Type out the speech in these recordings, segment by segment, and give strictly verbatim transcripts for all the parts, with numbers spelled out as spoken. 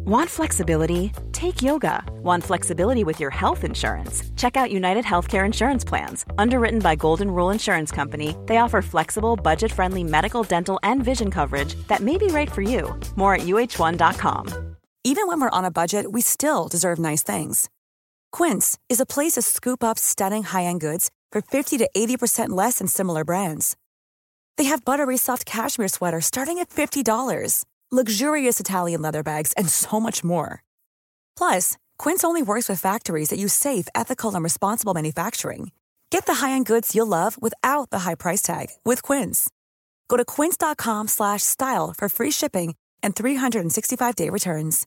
Want flexibility? Take yoga. Want flexibility with your health insurance? Check out United Healthcare Insurance Plans. Underwritten by Golden Rule Insurance Company, they offer flexible, budget-friendly medical, dental, and vision coverage that may be right for you. More at U H one dot com. Even when we're on a budget, we still deserve nice things. Quince is a place to scoop up stunning high-end goods for fifty to eighty percent less than similar brands. They have buttery soft cashmere sweaters starting at fifty dollars, luxurious Italian leather bags, and so much more. Plus, Quince only works with factories that use safe, ethical, and responsible manufacturing. Get the high-end goods you'll love without the high price tag with Quince. Go to quince.com slash style for free shipping and three sixty-five day returns.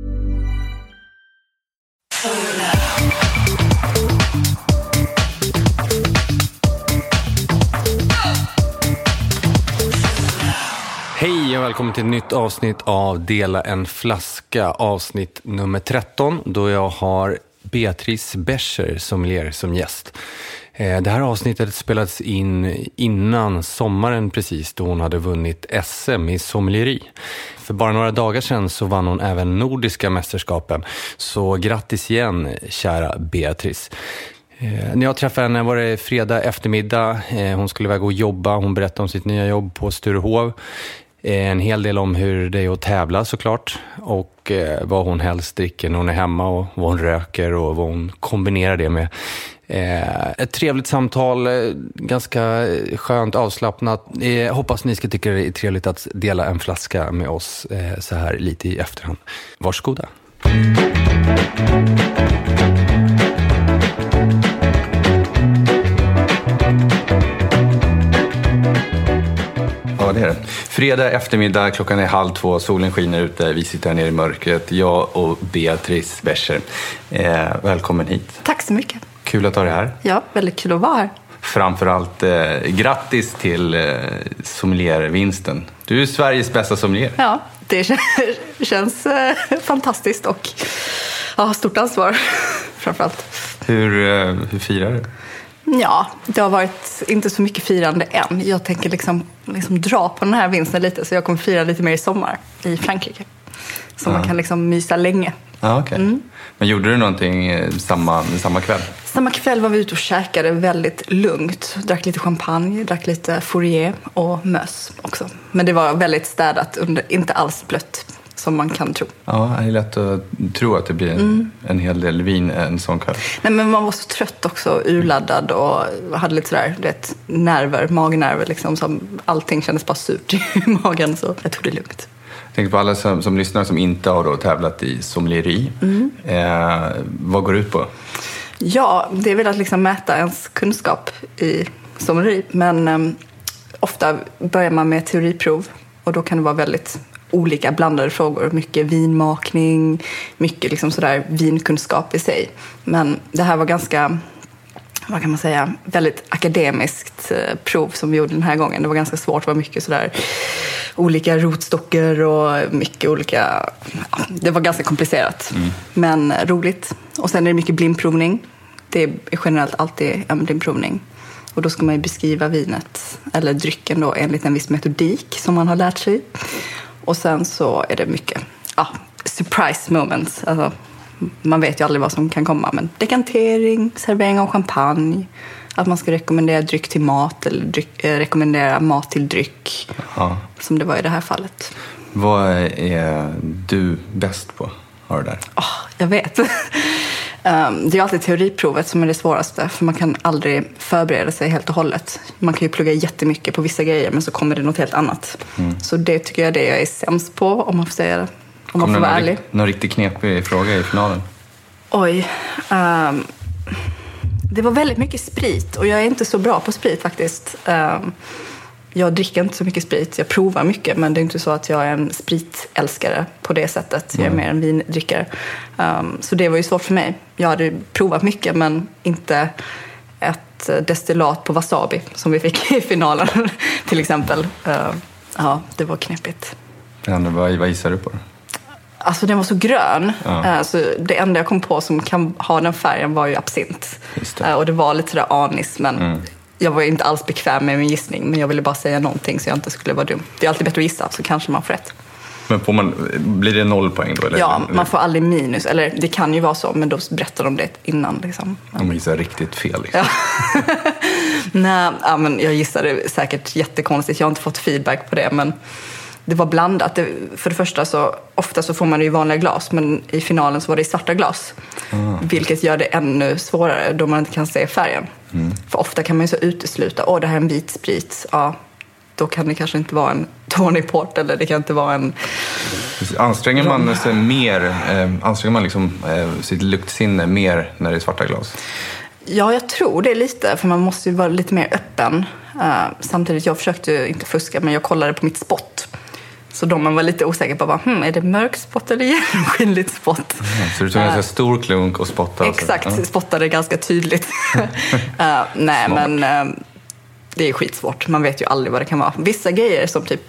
Hej och välkommen till ett nytt avsnitt av Dela en flaska, avsnitt nummer tretton, då jag har Beatrice Becher sommelier som gäst. Det här avsnittet spelades in innan sommaren precis, då hon hade vunnit S M i sommelieri. För bara några dagar sedan så vann hon även nordiska mästerskapen. Så grattis igen, kära Beatrice. Eh, när jag träffade henne var det fredag eftermiddag. Eh, hon skulle iväg och jobba. Hon berättade om sitt nya jobb på Sturehov. Eh, en hel del om hur det är att tävla såklart. Och eh, vad hon helst dricker när hon är hemma. Och vad hon röker och vad hon kombinerar det med. Eh, ett trevligt samtal, eh, ganska skönt, avslappnat. Eh, hoppas ni ska tycka det är trevligt att dela en flaska med oss eh, så här lite i efterhand. Varsågoda. Ja, det är det. Fredag eftermiddag, klockan är halv två, solen skiner ute, vi sitter här nere i mörkret, jag och Beatrice Becher. Eh, välkommen hit. Tack så mycket. Kul att ha dig här. Ja, väldigt kul att vara här. Framförallt eh, grattis till eh, sommeliervinsten. Du är Sveriges bästa sommelier. Ja, det känns, känns eh, fantastiskt och ja, stort ansvar framförallt. Hur, eh, hur firar du? Ja, det har varit inte så mycket firande än. Jag tänker liksom, liksom dra på den här vinsten lite, så jag kommer fira lite mer i sommar i Frankrike. Så ja. Man kan liksom mysa länge. Ja, okej. Okay. Mm. Men gjorde du någonting samma, samma kväll? Samma kväll var vi ute och käkade väldigt lugnt. Drack lite champagne, drack lite Fourier och möss också. Men det var väldigt städat, under, inte alls blött som man kan tro. Ja, det är lätt att tro att det blir en, mm. en hel del vin en sån kväll. Nej, men man var så trött också, urladdad och hade lite sådär, du vet, nerver, magnerver liksom, som allting kändes bara surt i magen, så jag tog det lugnt. Jag tänker på alla som, som lyssnar som inte har då tävlat i sommelieri. Mm. Eh, vad går det ut på? Ja, det är väl att liksom mäta ens kunskap i sommelieri. Men eh, ofta börjar man med teoriprov och då kan det vara väldigt olika blandade frågor. Mycket vinmakning, mycket liksom sådär vinkunskap i sig. Men det här var ganska, vad kan man säga, väldigt akademiskt prov som vi gjorde den här gången. Det var ganska svårt, det var mycket sådär olika rotstocker och mycket olika, det var ganska komplicerat. Mm. Men roligt. Och sen är det mycket blindprovning. Det är generellt alltid en blindprovning. Och då ska man ju beskriva vinet, eller drycken då, enligt en viss metodik som man har lärt sig. Och sen så är det mycket ja, surprise moments. Alltså, man vet ju aldrig vad som kan komma. Men dekantering, servering av champagne. Att man ska rekommendera dryck till mat. Eller dryck, eh, rekommendera mat till dryck. Aha. Som det var i det här fallet. Vad är du bäst på? Har du där? Oh, jag vet. um, det är alltid teoriprovet som är det svåraste. För man kan aldrig förbereda sig helt och hållet. Man kan ju plugga jättemycket på vissa grejer, men så kommer det något helt annat. Mm. Så det tycker jag är det jag är sämst på, om man får säga det. Om man får vara ärlig. Någon riktigt knepig fråga i finalen? Oj. Um, det var väldigt mycket sprit. Och jag är inte så bra på sprit faktiskt. Um, jag dricker inte så mycket sprit. Jag provar mycket, men det är inte så att jag är en spritälskare på det sättet. Jag är mer en vindrickare. Um, så det var ju svårt för mig. Jag hade provat mycket, men inte ett destillat på wasabi som vi fick i finalen till exempel. Uh, ja, det var knepigt. Ja, vad, vad gissar du på? Alltså den var så grön. Ja. Uh, så det enda jag kom på som kan ha den färgen var ju absint. Just det. Uh, och det var lite sådär anis, men mm. jag var inte alls bekväm med min gissning. Men jag ville bara säga någonting så jag inte skulle vara dum. Det är alltid bättre att gissa, så kanske man får rätt. Men får man, blir det noll poäng då? Eller? Ja, man får aldrig minus. Eller det kan ju vara så, men då berättar de det innan. Liksom. Om man gissar riktigt fel. Liksom. Ja. Nej, ja, men jag gissade säkert jättekonstigt. Jag har inte fått feedback på det, men det var blandat. Det, för det första så, ofta så får man det i vanliga glas, men i finalen så var det i svarta glas. Ah. Vilket gör det ännu svårare då man inte kan se färgen. Mm. För ofta kan man ju så utesluta, åh det här är en vit sprit. Ja, då kan det kanske inte vara en Tony Port eller det kan inte vara en... Anstränger man sig mer, eh, anstränger man liksom eh, sitt luktsinne mer när det är svarta glas? Ja, jag tror det lite, för man måste ju vara lite mer öppen. Uh, samtidigt, jag försökte inte fuska, men jag kollade på mitt spott. Så de man var lite osäker på, hm, är det mörk spott eller genomskinligt spott? Mm, så du tog en uh, stor klunk och spottade? Exakt, alltså. spottade ganska tydligt. uh, nej, Smart. men uh, det är skitsvårt. Man vet ju aldrig vad det kan vara. Vissa grejer som typ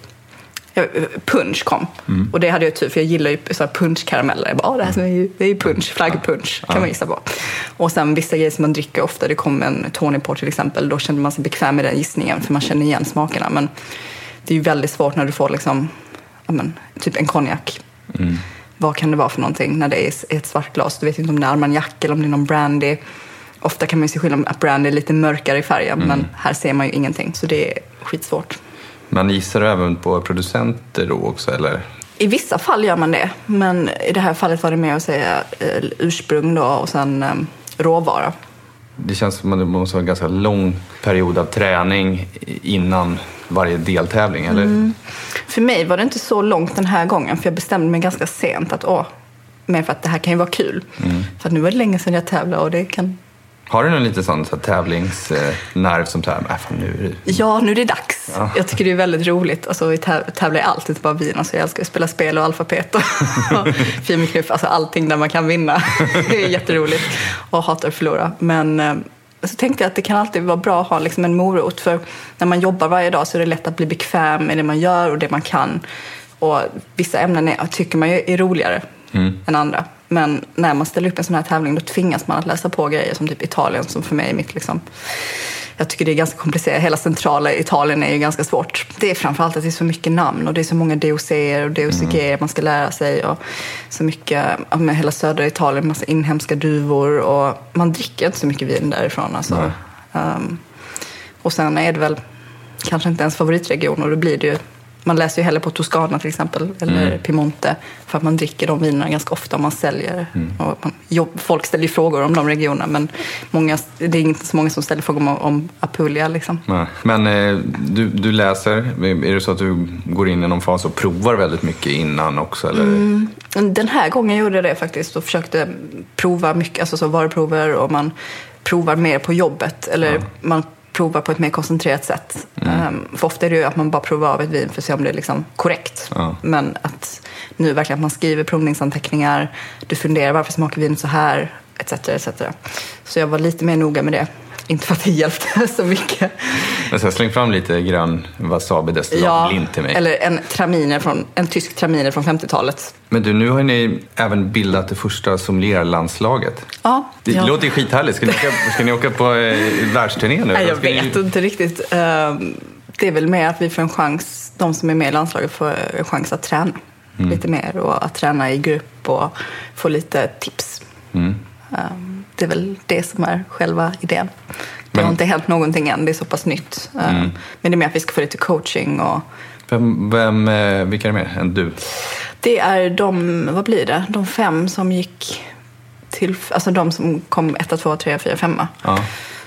punch kom. Mm. Och det hade jag tur, för jag gillar ju så här punchkarameller. Jag bara, ah, det här är ju, det är ju punch, flaggpunch, kan ja. man gissa på. Och sen vissa grejer som man dricker ofta, det kom en Tony Port till exempel, då kände man sig bekväm med den gissningen, för man känner igen smakerna. Men det är ju väldigt svårt när du får liksom, ja, men, typ en konjak. Mm. Vad kan det vara för någonting när det är ett svart glas? Du vet inte om det är armagnac eller om det är någon brandy. Ofta kan man ju se skillnad att brandy är lite mörkare i färgen, mm. men här ser man ju ingenting, så det är skitsvårt. Man gissar även på producenter då också, eller? I vissa fall gör man det, men i det här fallet var det med att säga eh, ursprung då, och sen eh, råvara. Det känns som att det måste vara en ganska lång period av träning innan varje deltävling, eller? Mm. För mig var det inte så långt den här gången, för jag bestämde mig ganska sent att åh, men för att det här kan ju vara kul. Mm. För att nu var det länge sedan jag tävlade och det kan... Har du någon lite sån så tävlingsnerv som tävlar? Äh, fan, nu är det... Ja, nu är det dags. Ja. Jag tycker det är väldigt roligt. Alltså, vi tävlar i allt, inte bara vin. Alltså, jag älskar att spela spel och alfabet och filmknuff. Alltså allting där man kan vinna. Det är jätteroligt. Och hatar att förlora. Men eh, så tänkte jag att det kan alltid vara bra att ha liksom en morot. För när man jobbar varje dag så är det lätt att bli bekväm med det man gör och det man kan. Och vissa ämnen är, tycker man ju är roligare mm. än andra. Men när man ställer upp en sån här tävling, då tvingas man att läsa på grejer som typ Italien, som för mig är mitt liksom... Jag tycker det är ganska komplicerat. Hela centrala Italien är ju ganska svårt. Det är framförallt att det är så mycket namn och det är så många D O C och D O C G mm. man ska lära sig och så mycket, med hela södra Italien, massa inhemska duvor och man dricker inte så mycket vin därifrån. Alltså. Um, och sen är det väl kanske inte ens favoritregion och då blir det ju, man läser ju hellre på Toscana till exempel, eller mm. Piemonte, för att man dricker de vinerna ganska ofta om man säljer. Mm. Och man, jobb, folk ställer ju frågor om de regionerna, men många, det är inte så många som ställer frågor om, om Apulia. Liksom. Nej. Men eh, du, du läser, är det så att du går in i någon fas och provar väldigt mycket innan också? Eller? Mm. Den här gången gjorde jag det faktiskt och försökte prova mycket, alltså så varuprover, och man provar mer på jobbet, eller ja. man prova på ett mer koncentrerat sätt. Mm. Um, för ofta är det ju att man bara provar av ett vin för att se om det är liksom korrekt. Ja. Men att nu verkligen att man skriver provningsanteckningar, du funderar varför smakar vinet så här, et cetera et cetera. Så jag var lite mer noga med det. Inte för att det hjälpte så mycket. Men så släng fram lite grön wasabi-destillat ja, blind till mig. Eller en traminer från, en tysk traminer från femtiotalet. Men du, nu har ni även bildat det första sommelierlandslaget. Ja. Det ja. låter ju skithärligt. Ska ni åka, ska ni åka på eh, världsturné nu? Nej, jag ska vet ni... inte riktigt. Uh, det är väl mer att vi får en chans, de som är med i landslaget får en chans att träna mm. lite mer. Och att träna i grupp och få lite tips. Mm. Um, det är väl det som är själva idén. Det men, har inte hänt någonting än, det är så pass nytt. Mm. Um, men det är mer att vi ska få lite coaching. Och... Vem, vem, vilka är det med än du? Det är de, vad blir det? De fem som gick till, alltså de som kom ett, två, tre, fyra, femma. Ja.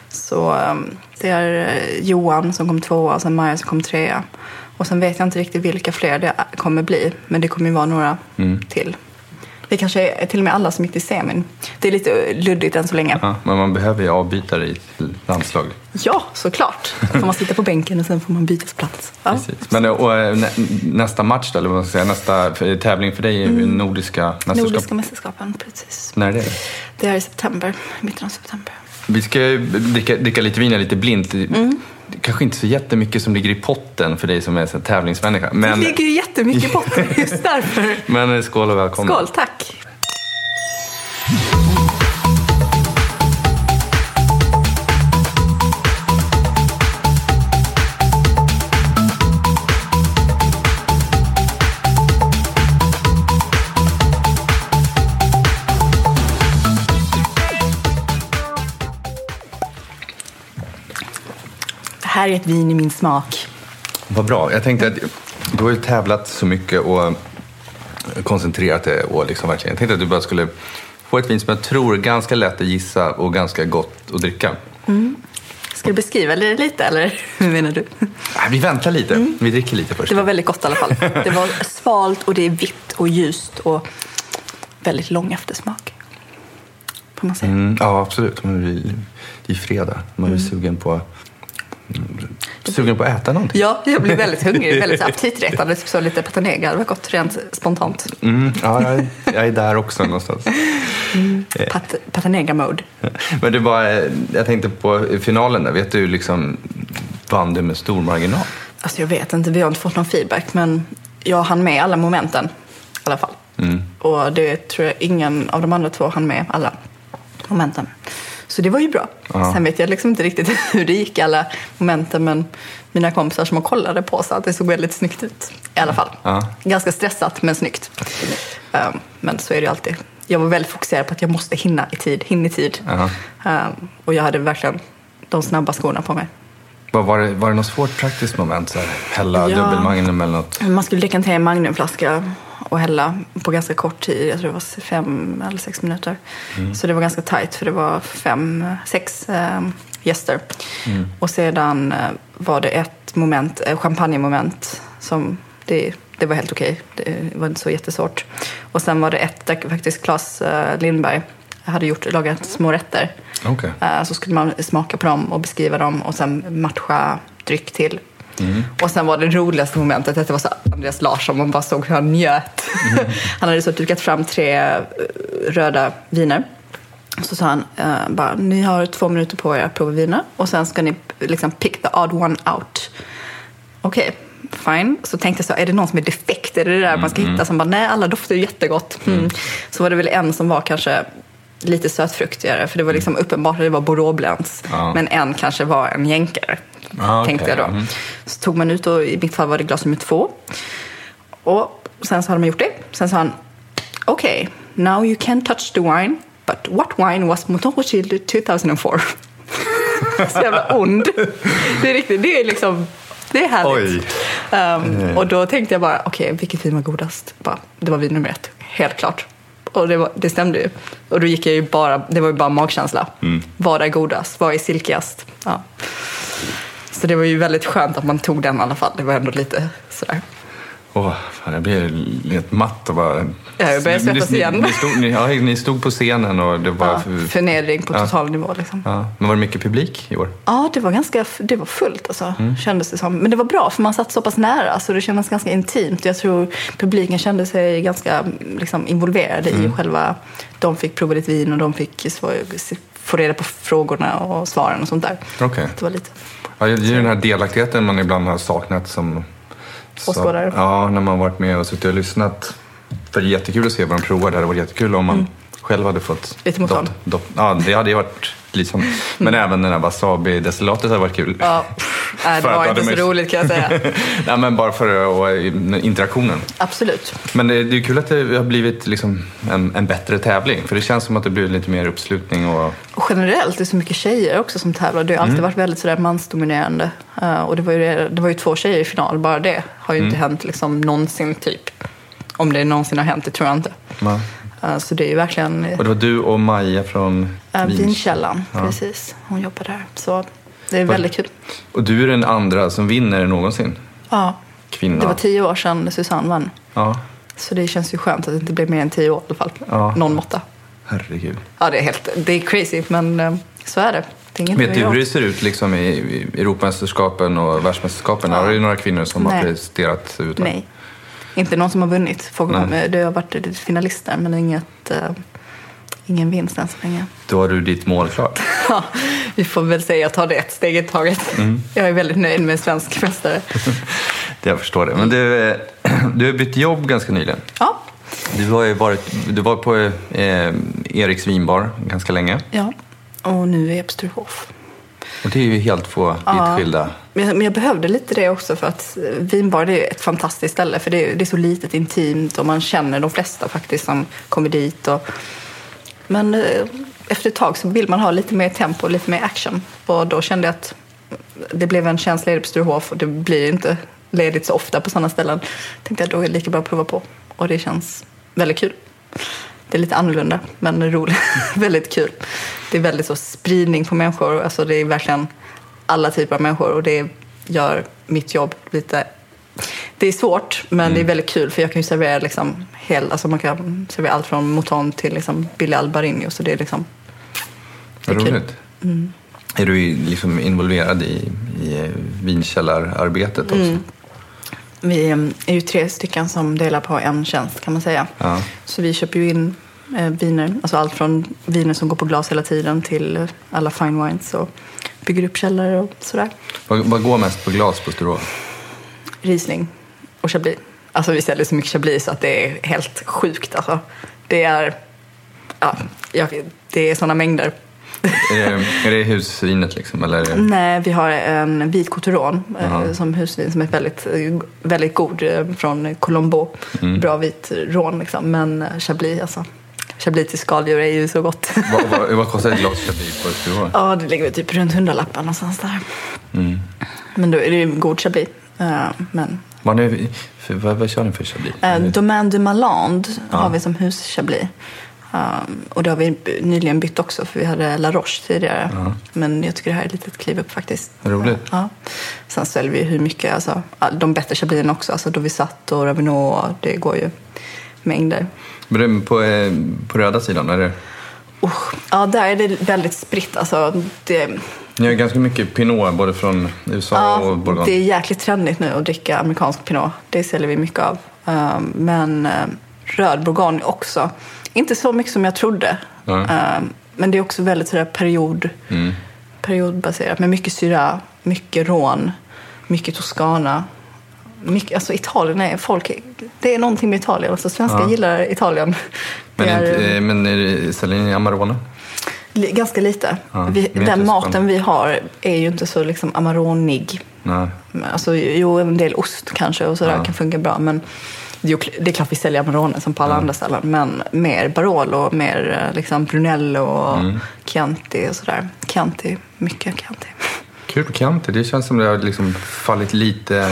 Så um, det är Johan som kom tvåa och sen Maja som kom trea. Och sen vet jag inte riktigt vilka fler det kommer bli, men det kommer ju vara några mm. till. Det kanske är till och med alla som gick till semin. Det är lite luddigt än så länge. Ja, men man behöver ju avbytare i landslag. Ja, såklart. Då får man sitta på bänken och sen får man bytas plats. Ja. Precis. Men och, nä, nästa match då, eller vad ska jag säga, nästa tävling för dig är mm. Nordiska mästerskap. Nordiska mästerskapen, precis. När är det? Det är i september, mitten av september. Vi ska dricka, dricka lite vin lite blint. Mm. Kanske inte så jättemycket som ligger i potten för dig som är så tävlingsmänniska. Men... Det ligger ju jättemycket i potten just därför. Men skål och välkommen. Skål, tack. här är ett vin i min smak. Vad bra. Jag tänkte att du har ju tävlat så mycket och koncentrerat det och liksom verkligen. Jag tänkte att du bara skulle få ett vin som jag tror är ganska lätt att gissa och ganska gott att dricka. Mm. Ska du beskriva det lite eller hur menar du? Nej, vi väntar lite. Mm. Vi dricker lite först. Det var väldigt gott i alla fall. Det var svalt och det är vitt och ljust och väldigt lång eftersmak. Får man säga. Mm, ja, absolut. Det är fredag. Man är mm. sugen på sugen på att äta någonting. Ja, jag blir väldigt hungrig. Väldigt aptitretande. Så lite patanegar. Det var gott rent spontant. Mm, ja, jag är, jag är där också någonstans. Mm, pat, patanegar-mode. Men det var, jag tänkte på finalen där. Vet du liksom, vann du med stor marginal? Alltså jag vet inte. Vi har inte fått någon feedback. Men jag hann med alla momenten i alla fall. Mm. Och det tror jag ingen av de andra två hann med alla momenten. Så det var ju bra. Ja. Sen vet jag liksom inte riktigt hur det gick alla momenten. Men mina kompisar som har kollade på så att det såg väldigt snyggt ut. I alla fall. Ja. Ganska stressat men snyggt. Um, men så är det ju alltid. Jag var väldigt fokuserad på att jag måste hinna i tid. Hinna i tid. Um, och jag hade verkligen de snabba skorna på mig. Var det, var det något svårt praktiskt moment? Så här, hälla ja. dubbelmagnum eller något? Man skulle dricka en magnumflaska och hälla på ganska kort tid. Jag tror det var fem eller sex minuter. Mm. Så det var ganska tajt för det var fem, sex äh, gäster. Mm. Och sedan äh, var det ett moment, äh, champagnemoment som det, det var helt okej. Det var inte så jättesvårt. Och sen var det ett där faktiskt Claes äh, Lindberg hade gjort, lagat små rätter. Okay. Äh, så skulle man smaka på dem och beskriva dem och sen matcha dryck till. Mm. Och sen var det roligaste momentet att det var så Andreas Larsson, man bara såg hur han njöt. Mm. Han hade så dukat fram tre röda viner. Så sa han uh, bara, ni har två minuter på er att prova viner och sen ska ni liksom pick the odd one out. Okej, okay, fine. Så tänkte jag så, är det någon som är defekt? Är det det där mm. man ska hitta? Som bara, nej, alla doftar är jättegott. Mm. Mm. Så var det väl en som var kanske lite sötfruktigare, för det var liksom uppenbart att det var Bordeaux-blends. Ja. Men en kanske var en jänkare. Ah, tänkte okay. jag då. Mm. Så tog man ut och i mitt fall var det glas nummer två. Och sen så hade man gjort det. Sen sa han, okej, okay, now you can touch the wine, but what wine was Montelchilde tjugohundrafyra? Så jävla ond. Det är riktigt, det är liksom, det är härligt. Um, mm. Och då tänkte jag bara, okej, okay, vilket vin var godast? Bara, det var vin nummer ett, helt klart. Och det, var, det stämde ju. Och då gick jag ju bara, det var ju bara magkänsla. Mm. Vad är godast? Vad är silkigast? Ja. Så det var ju väldigt skönt att man tog den i alla fall. Det var ändå lite sådär. Åh, fan, jag blev lite matt och bara... Ja, jag började svettas igen. Ni, ni, stod, ni, ja, ni stod på scenen och det var... Ja, förnedring på total ja. nivå liksom. Ja. Men var det mycket publik i år? Ja, det var ganska det var fullt alltså, mm. kändes det som. Men det var bra för man satt så pass nära så det kändes ganska intimt. Jag tror publiken kände sig ganska liksom, involverade mm. i själva... De fick prova lite vin och de fick få reda på frågorna och svaren och sånt där. Okej. Okay. Det var lite... Ja, det är ju den här delaktigheten man ibland har saknat som... Åskådare. Ja, när man varit med och suttit och lyssnat. För det är jättekul att se vad de provar där. Det var jättekul om man mm. själv hade fått... Lite mot dot, dot, Ja, det hade ju varit liksom... Men mm. även den här wasabi-destillatet hade varit kul. Ja, nej, det var inte så roligt kan jag säga. Nej, men bara för och, interaktionen. Absolut. Men det, det är kul att det har blivit liksom en, en bättre tävling. För det känns som att det blir lite mer uppslutning. Och, och generellt, det är så mycket tjejer också som tävlar. Det har alltid mm. varit väldigt sådär mansdominerande. Uh, och det var, ju, det var ju två tjejer i final. Bara det har ju mm. inte hänt liksom någonsin typ. Om det någonsin har hänt, det tror jag inte. Mm. Uh, så det är ju verkligen... Och det var du och Maja från uh, Vinkällan, ja. Precis. Hon jobbar där. Så det är väldigt kul. Och du är den andra som vinner någonsin? Ja. Kvinna. Det var tio år sedan Susanne vann. Ja. Så det känns ju skönt att det inte blir mer än tio år i alla fall. Ja. Någon måtta. Herregud. Ja, det är helt... Det är crazy, men uh, så är det. det är Vet du hur det ser ut liksom i, i Europamästerskapen och världsmästerskapen? Ja. Har du några kvinnor som Nej. har presterat utan? Nej. Inte någon som har vunnit. Folk, det har varit lite finalister, men inget, uh, ingen vinst än så länge. Då har du ditt mål klart. Ja, vi får väl säga att ta det ett steg i taget. Mm. Jag är väldigt nöjd med svensk mästare. Det jag förstår det. Men du, du har bytt jobb ganska nyligen. Ja. Du har ju varit, du var på eh, Eriks vinbar ganska länge. Ja, och nu är jag på Sturehof. Och det är ju helt två ja, skilda. Men jag behövde lite det också för att vinbar det är ett fantastiskt ställe. För det är, det är så litet, intimt och man känner de flesta faktiskt som kommer dit. Och, men efter ett tag så vill man ha lite mer tempo och lite mer action. Och då kände jag att det blev en tjänst ledig på Sturehof och det blir inte ledigt så ofta på sådana ställen. Tänkte jag då är det lika bra att prova på. Och det känns väldigt kul. Det är lite annorlunda, men roligt. Väldigt kul. Det är väldigt så spridning på människor. Alltså det är verkligen alla typer av människor och det gör mitt jobb lite... Det är svårt, men mm. det är väldigt kul för jag kan ju servera liksom hel, alltså man kan servera allt från Mouton till liksom Billy Albarino, så det är liksom det är roligt. Mm. Är du liksom involverad i, i vinkällararbetet också? Mm. Vi är ju tre stycken som delar på en tjänst kan man säga. Ja. Så vi köper ju in eh, viner, alltså allt från viner som går på glas hela tiden till alla fine wines och bygger upp källare och sådär. Vad, vad går mest på glas på Sturehof? Riesling och Chablis. Alltså vi säljer så mycket Chablis så att det är helt sjukt. Alltså. Det är ja, det är sådana mängder. Är det, är det husvinet liksom? Eller är det... Nej, vi har en vit Coteron uh-huh. som husvin som är väldigt, väldigt god från Colombo. Mm. Bra vit rån liksom. Men Chablis alltså. Chablis till skaldjur är ju så gott. vad, vad, vad kostar ett glas Chablis på Sturehof? Ja, det ligger typ runt hundralappar någonstans där. Mm. Men då är det ju god Chablis. Uh, men... Vad, är, för, vad, vad kör ni för Chablis? Uh, Domaine de Malande ja. har vi som hus Chablis. Um, och det har vi nyligen bytt också för vi hade La Roche tidigare. Ja. Men jag tycker det här är ett litet kliv upp faktiskt. Roligt. Ja. Sen säljer vi hur mycket, alltså, de bättre Chablisen också. Alltså Dovisat och Ravinot, det går ju mängder. Men på, på röda sidan, är det? Uh, ja, där är det väldigt spritt. Alltså, det... Ni har ganska mycket Pinot både från U S A ja, och Bourgogne. Det är jäkligt trendigt nu att dricka amerikansk Pinot. Det säljer vi mycket av. Um, men uh, röd Bourgogne också. Inte så mycket som jag trodde. Mm. Um, men det är också väldigt sådär period, mm. periodbaserat. Med mycket syra, mycket rån, mycket Toscana. Mycket, alltså Italien är folk... Det är någonting med Italien. Alltså svenskar ja. gillar Italien. Men, är, inte, men är det, säljer ni Amarone? Ganska lite. Ja, vi, den maten vi har är ju inte så liksom amaronig. Nej. Alltså, jo, en del ost kanske och sådär ja. kan funka bra. Men det är klart vi säljer Amarone som på alla ja. andra ställen. Men mer Barolo, mer liksom Brunello och mm. Chianti och sådär. Chianti, mycket Chianti. Kul Chianti, det känns som det har liksom fallit lite...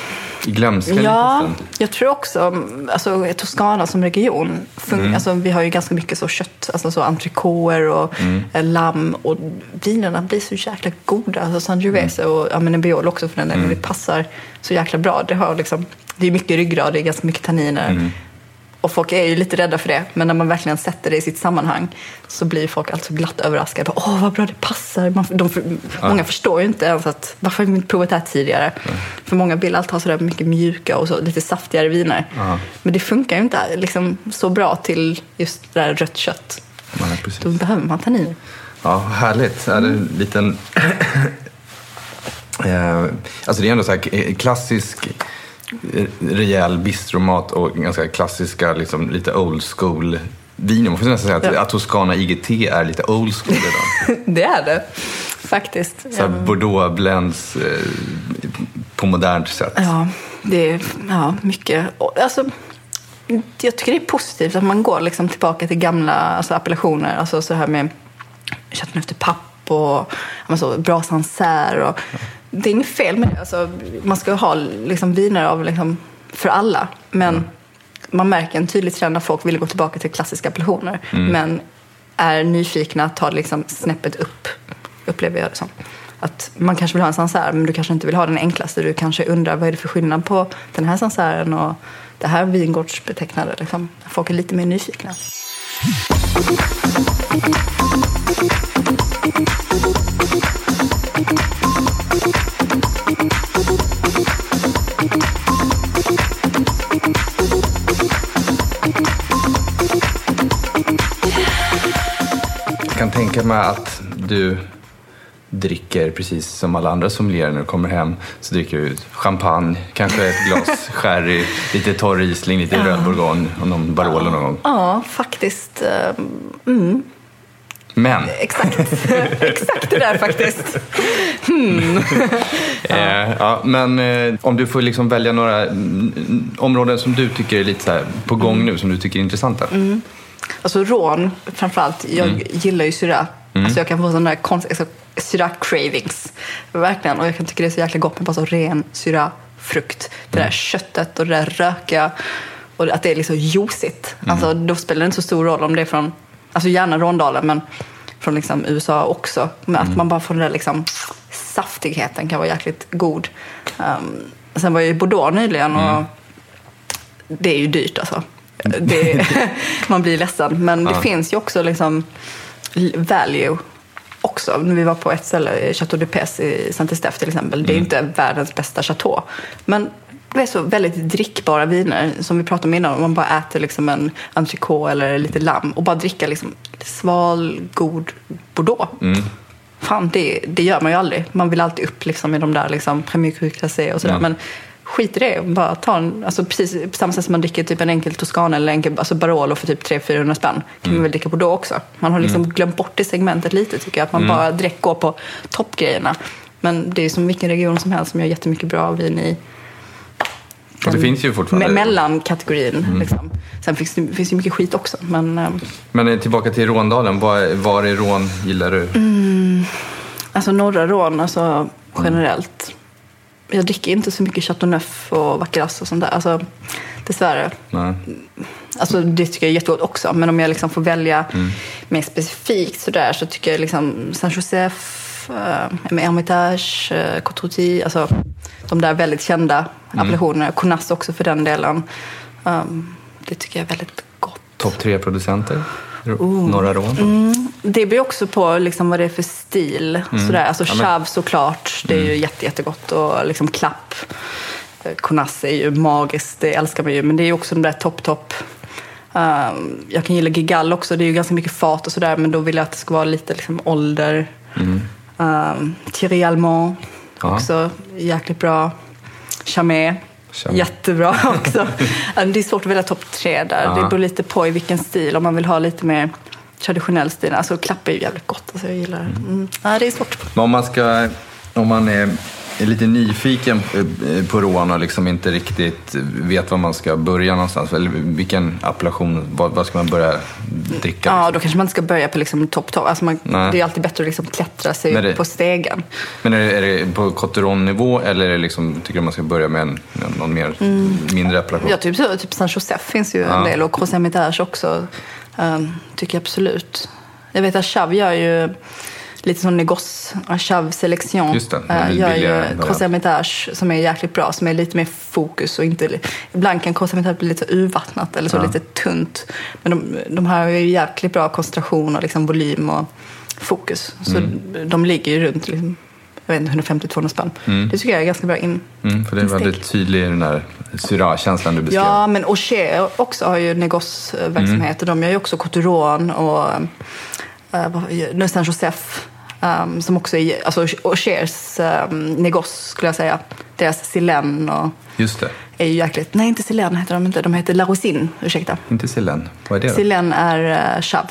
i glömska ja, lite sen. Jag tror också alltså Toscana som region fun- mm. alltså, vi har ju ganska mycket så kött, alltså så entrecôter och mm. lamm och vinerna blir så jäkla goda, alltså Sangiovese mm. och ja, men Nebbiolo också för den där, mm. det passar så jäkla bra. Det har liksom, det är mycket ryggrad, det är ganska mycket tanniner. Mm. Och folk är ju lite rädda för det. Men när man verkligen sätter det i sitt sammanhang så blir folk alltså glatt överraskade. Åh, vad bra det passar. Man, de, ja. Många förstår ju inte ens att varför har vi inte provat det här tidigare. Ja. För många vill alltid ha sådär mycket mjuka och så, lite saftigare viner. Ja. Men det funkar ju inte liksom så bra till just det där rött kött. Ja, precis. Då behöver man tanniner. Ja, härligt. Mm. Är det en liten... eh, alltså det är ändå så här klassisk... rejäl bistromat och ganska klassiska liksom, lite old school viner. Man får nästan säga att, ja. att Toscana I G T är lite old school idag. Det är det, faktiskt. Så här, Bordeaux blends eh, på modernt sätt. Ja, det är ja, mycket. Alltså, jag tycker det är positivt att man går liksom tillbaka till gamla alltså, appellationer. Alltså så här med chatten efter papp och alltså, bra Sancerre och ja. Det är inget fel med det. Alltså, man ska ha liksom, viner av liksom, för alla. Men mm. man märker en tydlig trend att folk vill gå tillbaka till klassiska appellationer. Mm. Men är nyfikna, tar liksom snäppet upp. Upplever jag det som. Att man kanske vill ha en Sancerre, men du kanske inte vill ha den enklaste. Du kanske undrar vad är det för skillnad på den här Sancerren och det här vingårdsbetecknade. Liksom. Folk är lite mer nyfikna. Jag kan tänka mig att du dricker precis som alla andra sommelierer när du kommer hem. Så dricker du champagne, kanske ett glas sherry, lite torr Riesling, lite ja. röd Bourgogne och någon Barolo någon gång. Ja, faktiskt. Mm. Men. Exakt. Exakt det där faktiskt. Hmm. ja. Eh, ja, men eh, om du får liksom välja några mm, områden som du tycker är lite så här på gång mm. nu, som du tycker är intressanta. Mm. Alltså rån, framförallt. Jag mm. gillar ju syra. Mm. Alltså jag kan få sån där konst, alltså, Syrah cravings. Verkligen. Och jag kan tycka det är så jäkla gott med bara så ren Syrah frukt. Det där köttet och det där rökiga. Och att det är liksom juicigt. Mm. Alltså, då spelar det inte så stor roll om det är från, alltså gärna Råndalen, men från liksom U S A också. Men mm. att man bara får den där liksom saftigheten kan vara jäkligt god. Um, sen var jag i Bordeaux nyligen och mm. det är ju dyrt alltså. Det, man blir ledsen. Men det ja. finns ju också liksom value också. När vi var på ett ställe, Chateau de Pez i Saint-Estèphe till exempel. Mm. Det är inte världens bästa chateau. Men det är så väldigt drickbara viner som vi pratade om innan. Om man bara äter liksom en entrecote eller lite lamm och bara dricka liksom sval, god Bordeaux. Mm. Fan, det, det gör man ju aldrig. Man vill alltid upp liksom i de där liksom Premier Cru Classé och sådär. Mm. Men skit i det. Bara ta en, alltså precis på samma sätt som man dricker typ en enkel Toscana eller enkel alltså Barolo för typ tre till fyrahundra spänn. Kan mm. man väl dricka Bordeaux också. Man har liksom mm. glömt bort det segmentet lite tycker jag. Att man mm. bara direkt går på toppgrejerna. Men det är som vilken region som helst som gör jättemycket bra vin i. Och det finns ju fortfarande... mellankategorin. Mm. Liksom. Sen finns det, finns det mycket skit också. Men, um... men tillbaka till Råndalen. Var, var i Rån gillar du? Mm. Alltså norra Rån, alltså generellt. Mm. Jag dricker inte så mycket Chateauneuf och Vacqueras och sånt där. Alltså, dessvärre. Nej. Alltså, det tycker jag är jättegott också. Men om jag liksom får välja mm. mer specifikt så, där, så tycker jag liksom Saint-Joseph, Uh, Hermitage, uh, Côte-Rôtie, alltså de där väldigt kända mm. appellationerna. Conas också för den delen. Um, det tycker jag är väldigt gott. Topp tre producenter? Uh. Norra Rån? Mm. Det blir också på liksom vad det är för stil. Mm. Sådär. Alltså ja, men... Chave såklart, det är mm. ju jätte, jättegott. Och liksom Klapp. Conas är ju magiskt, det älskar man ju. Men det är ju också de där topp-topp. Um, jag kan gilla Gigal också, det är ju ganska mycket fat och sådär. Men då vill jag att det ska vara lite liksom ålder. Mm. Um, Thierry Allemand också jäkligt bra. Chame jättebra också. Det är svårt att välja topp tre där. Ja. Det beror lite på i vilken stil. Om man vill ha lite mer traditionell stil. Alltså Klapp är ju jävligt gott. Alltså, jag gillar det. Mm. Ja, det är svårt. Men om man ska, om man är, är lite nyfiken på Rån och liksom inte riktigt vet var man ska börja någonstans. Eller vilken appellation, vad, vad ska man börja dricka? Ja, då kanske man inte ska börja på liksom topp topp. Alltså man, det är alltid bättre att liksom klättra sig upp det, på stegen. Men är det, är det på Côte-Rône-nivå eller är det liksom, tycker du man ska börja med en, någon mer mm. mindre appellation? Ja, typ, typ Saint-Joseph finns ju ja. en del och Gros Hermitage också. Um, tycker jag absolut. Jag vet att Chave gör ju lite som Négoce, Chave Selection. Just det, det gör ju Gros Hermitage som är jäkligt bra, som är lite mer fokus och inte, ibland kan Gros Hermitage bli lite urvattnat eller så ja. lite tunt. Men de, de har ju jäkligt bra koncentration och liksom volym och fokus. Så mm. de ligger ju runt liksom, jag vet inte, hundrafemtio till tvåhundra spänn. Mm. Det tycker jag är ganska bra in. Mm, för det är väldigt tydlig den där Syrah-känslan du beskrev. Ja, men Aucher också har ju Négoce-verksamhet. Mm. De gör ju också Côte-Rône och uh, Saint-Joseph. Um, som också är, alltså Auchers um, Négoce skulle jag säga. Deras Silène och just det. Är ju jäkligt. Nej, inte Silène heter de inte. De heter La Rosine, ursäkta. Inte Silène. Vad är det då? Silène är uh, Chave.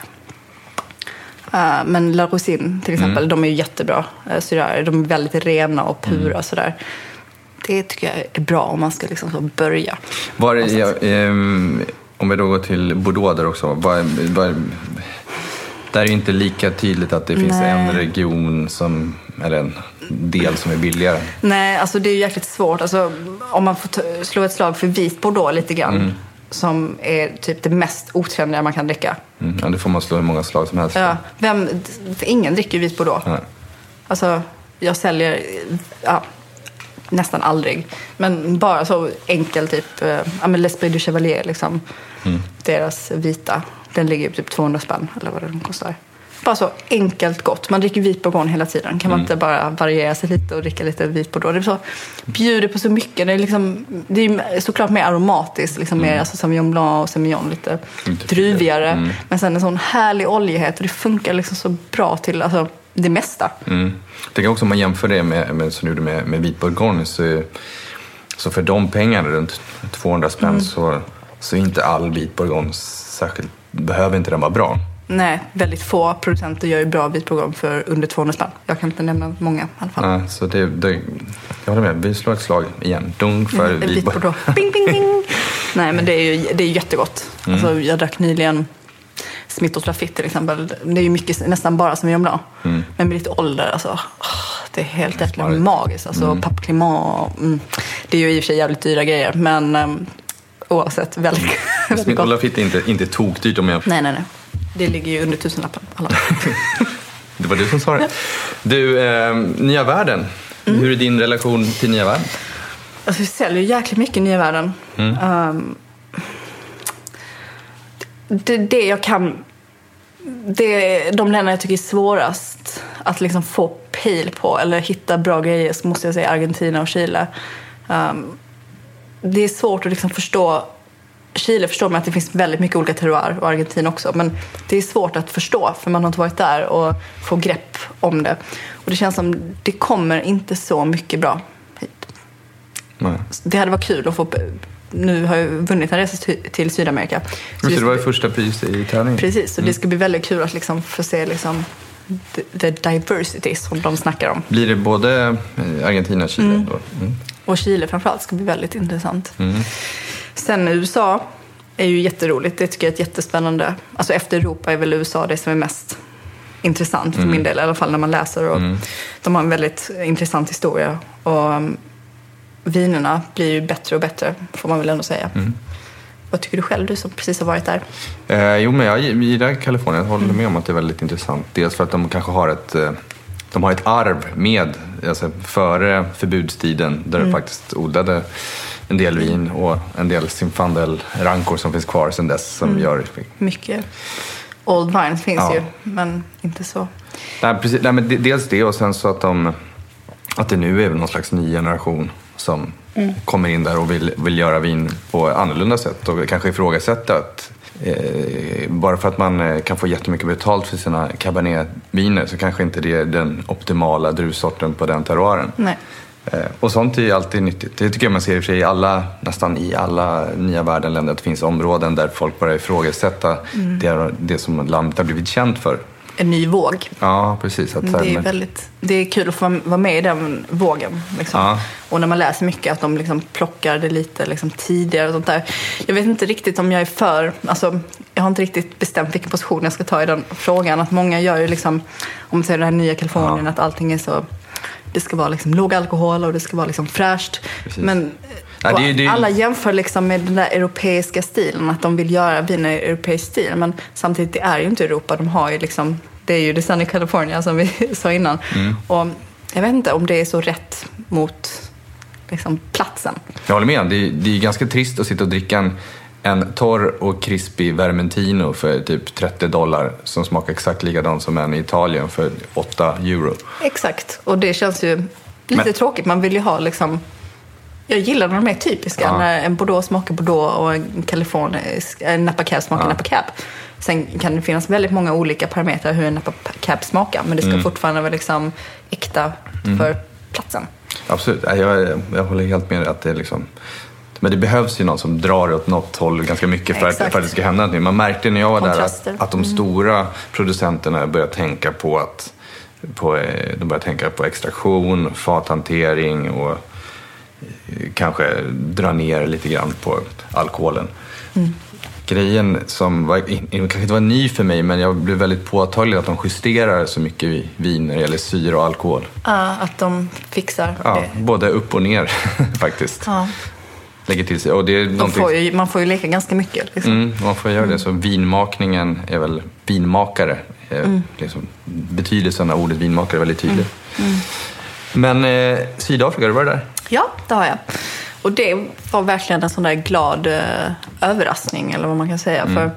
Uh, men La Rosine till exempel, mm. de är ju jättebra. Uh, Syrah, de är väldigt rena och pura mm. sådär. Det tycker jag är bra om man ska liksom så börja. Var det, ja, um, om vi då går till Bordeaux där också. Var, var, där är det inte lika tydligt att det finns Nej. en region som, eller en del som är billigare. Nej, alltså det är ju jäkligt svårt. Alltså, om man får t- slå ett slag för vit Bordeaux lite grann. Mm. Som är typ det mest otrendiga man kan dricka. Mm, ja, det får man slå hur många slag som helst. Ja, vem, ingen dricker vit Bordeaux. Nej. Alltså, jag säljer ja, nästan aldrig. Men bara så enkel typ, ja men L'Esprit du Chevalier liksom. Mm. Deras vita. Den ligger typ tvåhundra spänn eller vad den kostar. Bara så enkelt gott. Man dricker vit bourgogne hela tiden. Kan man mm. inte bara variera sig lite och dricka lite vit bordeaux? Det är så, bjuder på så mycket. Det är, liksom, det är såklart mer aromatiskt. Liksom mm. mer alltså, Sauvignon Blanc och Semillon. Lite druvigare. Mm. Men sen en sån härlig oljighet. Och det funkar liksom så bra till alltså, det mesta. Mm. Det kan också om man jämför det med, med, som du gjorde med, med vit bourgogne. Så, så för de pengarna, runt tvåhundra spänn, mm. så, så är inte all vit bourgogne särskilt. Behöver inte den vara bra. Nej, väldigt få producenter gör ju bra vit bourgogne för under tvåhundra spänn. Jag kan inte nämna många i alla fall. Ja, så det, det, jag håller med, vi slår ett slag igen. Dung för mm, vit bourgogne. Bing, bing, bing. Nej, men det är ju det är jättegott. Mm. Alltså, jag drack nyligen Smith och Lafite till exempel. Det är ju mycket, nästan bara som Sauvignon Blanc. Mm. Men med lite ålder, alltså, det är helt jäkla magiskt. Alltså, mm. Pape Clément, mm. det är ju i och för sig jävligt dyra grejer, men um, oavsett väldigt, mm. väldigt Smith och Lafite är inte, inte tokdyrt om jag... Nej, nej, nej. Det ligger ju under tusenlappen. Alla. Det var du som sa det. Du, eh, Nya Världen. Mm. Hur är din relation till Nya Världen? Alltså, vi säljer ju jäkligt mycket Nya Världen. Mm. Um, det, det jag kan... Det, de länder jag tycker är svårast att liksom få pejl på eller hitta bra grejer, så måste jag säga Argentina och Chile. Um, det är svårt att liksom förstå. Chile förstår man att det finns väldigt mycket olika terroir, och Argentina också, men det är svårt att förstå för man har inte varit där och få grepp om det. Och det känns som det kommer inte så mycket bra hit. Nej. Det hade varit kul att få. Nu har jag vunnit en resa till Sydamerika. Så det, det var ju första pris i tävlingen. Precis, så mm. det ska bli väldigt kul att liksom få se liksom the diversity som de snackar om. Blir det både Argentina och Chile? Mm. Då? Mm. Och Chile framförallt ska bli väldigt intressant. Mm. Sen U S A är ju jätteroligt. Det tycker jag är ett jättespännande. Alltså efter Europa är väl U S A det som är mest intressant för mm. min del. I alla fall när man läser. Och mm. de har en väldigt intressant historia. Och vinerna blir ju bättre och bättre, får man väl ändå säga. Mm. Vad tycker du själv, du som precis har varit där? Eh, jo, men jag gillar Kalifornien. Jag håller mm. med om att det är väldigt intressant. Dels för att de kanske har ett, de har ett arv med, alltså före förbudstiden, där mm. det faktiskt odlade en del vin och en del Zinfandel-rankor som finns kvar sedan dess som mm. gör... Mycket. Old vines finns ja. ju, men inte så. Nej, precis. Nej, men dels det, och sen så att de... Att det nu är någon slags ny generation som mm. kommer in där och vill, vill göra vin på annorlunda sätt. Och kanske ifrågasätta att eh, bara för att man kan få jättemycket betalt för sina Cabernet-viner så kanske inte det är den optimala druvsorten på den terroiren. Nej. Eh, och sånt är ju alltid nyttigt. Det tycker jag man ser i sig i alla, nästan i alla Nya Världen-länder. Att det finns områden där folk börjar ifrågasätta mm. det, det som landet har blivit känt för. En ny våg. Ja, precis. Att det, är väldigt, det är kul att få vara med i den vågen. Liksom. Ja. Och när man läser mycket att de liksom plockar det lite liksom tidigare och sånt där. Jag vet inte riktigt om jag är för... Alltså, jag har inte riktigt bestämt vilken position jag ska ta i den frågan. Att många gör ju liksom... Om man säger det här nya Kalifornien, ja. Att allting är så... Det ska vara liksom låg alkohol och det ska vara liksom fräscht. Precis. Men... Ja, det, det, alla jämför liksom med den där europeiska stilen, att de vill göra viner i europeisk stil, men samtidigt det är ju inte Europa, de har ju liksom, det är ju det Sunny California som vi sa innan. Mm. Och jag vet inte om det är så rätt mot liksom platsen. Jag håller med, det är, det är ganska trist att sitta och dricka en, en torr och krispig Vermentino för typ trettio dollar som smakar exakt likadant som en i Italien för åtta euro. Exakt, och det känns ju lite men, tråkigt, man vill ju ha liksom. Jag gillar när de är typiska, ja. När en Bordeaux smakar Bordeaux och en kalifornisk, en Napa Cab smakar ja. Napa Cab. Sen kan det finnas väldigt många olika parametrar hur en Napa Cab smakar, men det ska mm. fortfarande vara liksom äkta mm. för platsen. Absolut, jag, jag håller helt med att det är liksom... Men det behövs ju någon som drar åt något håll ganska mycket för, att, för att det ska hända någonting. Man märkte när jag var där att, att de stora mm. producenterna började tänka på att på, de började tänka på extraktion, fathantering och kanske dra ner lite grann på alkoholen. Mm. Grejen som var, kanske inte var ny för mig, men jag blev väldigt påtaglig att de justerar så mycket vin när det gäller syra och alkohol. Ja, att de fixar ja, det. Både upp och ner faktiskt. Ja. Lägger till sig. Och det är de får ju, man får ju leka ganska mycket. Liksom. Mm, man får göra mm. det. Så vinmakningen är väl vinmakare. Mm. Liksom, betydelsen av ordet vinmakare är väldigt tydlig. Mm. Mm. Men eh, Sydafrika, du var där? Ja, det har jag. Och det var verkligen en sån där glad eh, överraskning, eller vad man kan säga. Mm. För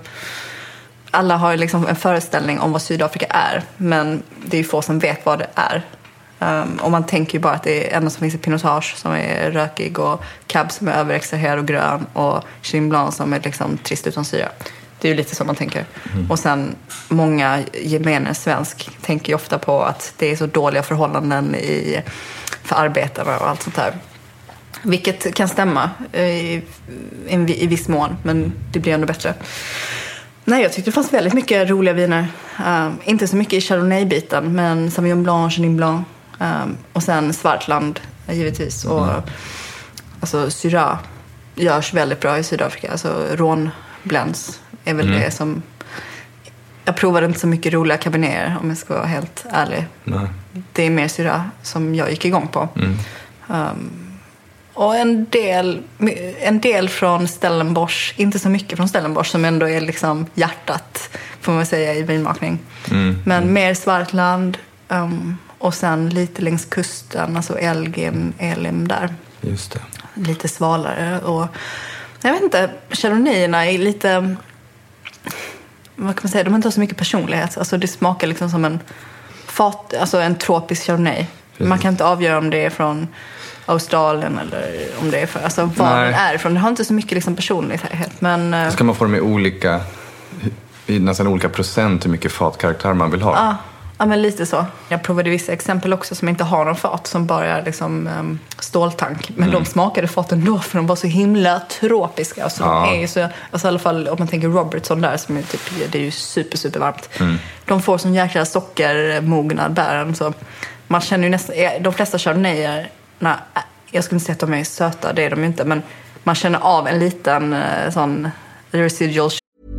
alla har ju liksom en föreställning om vad Sydafrika är, men det är ju få som vet vad det är. Um, och man tänker ju bara att det är enda som finns i Pinotage som är rökig, och Cab som är överextraherad och grön, och Chenin Blanc som är liksom trist utan syra. Det är ju lite så man tänker. Mm. Och sen många gemene svensk tänker ju ofta på att det är så dåliga förhållanden i, för arbetarna och allt sånt där. Vilket kan stämma i, i, i viss mån, men det blir ändå bättre. Nej, jag tyckte det fanns väldigt mycket roliga viner. Uh, inte så mycket i Chardonnay-biten, men Sauvignon Blanc, Chenin Blanc. Um, och sen Svartland, givetvis. Och, mm. alltså, Syrah görs väldigt bra i Sydafrika. Alltså, Ron Blends är väl mm. det som Jag provade inte så mycket roliga kabineter, om jag ska vara helt ärlig. Nej. Det är mer Syrah som jag gick igång på. Mm. Um, och en del, en del från Stellenbosch, inte så mycket från Stellenbosch som ändå är liksom hjärtat, får man säga, i vinmakning. Mm. Men mm. mer Svartland um, och sen lite längs kusten, alltså Elgin, Elim där. Just det. Lite svalare och jag vet inte, chardonnayerna är lite, vad kan man säga, de har inte så mycket personlighet. Alltså det smakar liksom som en fat, alltså en tropisk chardonnay. Precis. Man kan inte avgöra om det är från Australien eller om det är för, alltså var den är ifrån. Det har inte så mycket liksom personlighet. Men ska man få dem i olika, i nästan olika procent hur mycket fatkaraktär man vill ha? Ja, ja, men lite så. Jag provade vissa exempel också som inte har någon fat, som bara är liksom um, ståltank. Men mm. de smakade faten då, för de var så himla tropiska. Alltså, ja. de är så, alltså i alla fall om man tänker Robertson där, som är typ, det är ju super, super varmt. Mm. De får som jäkla sockermognad bären, så man känner ju nästan, de flesta chardonnayer, nej, jag skulle inte säga att de är söta, det är de ju inte, men man känner av en liten uh, sån residual.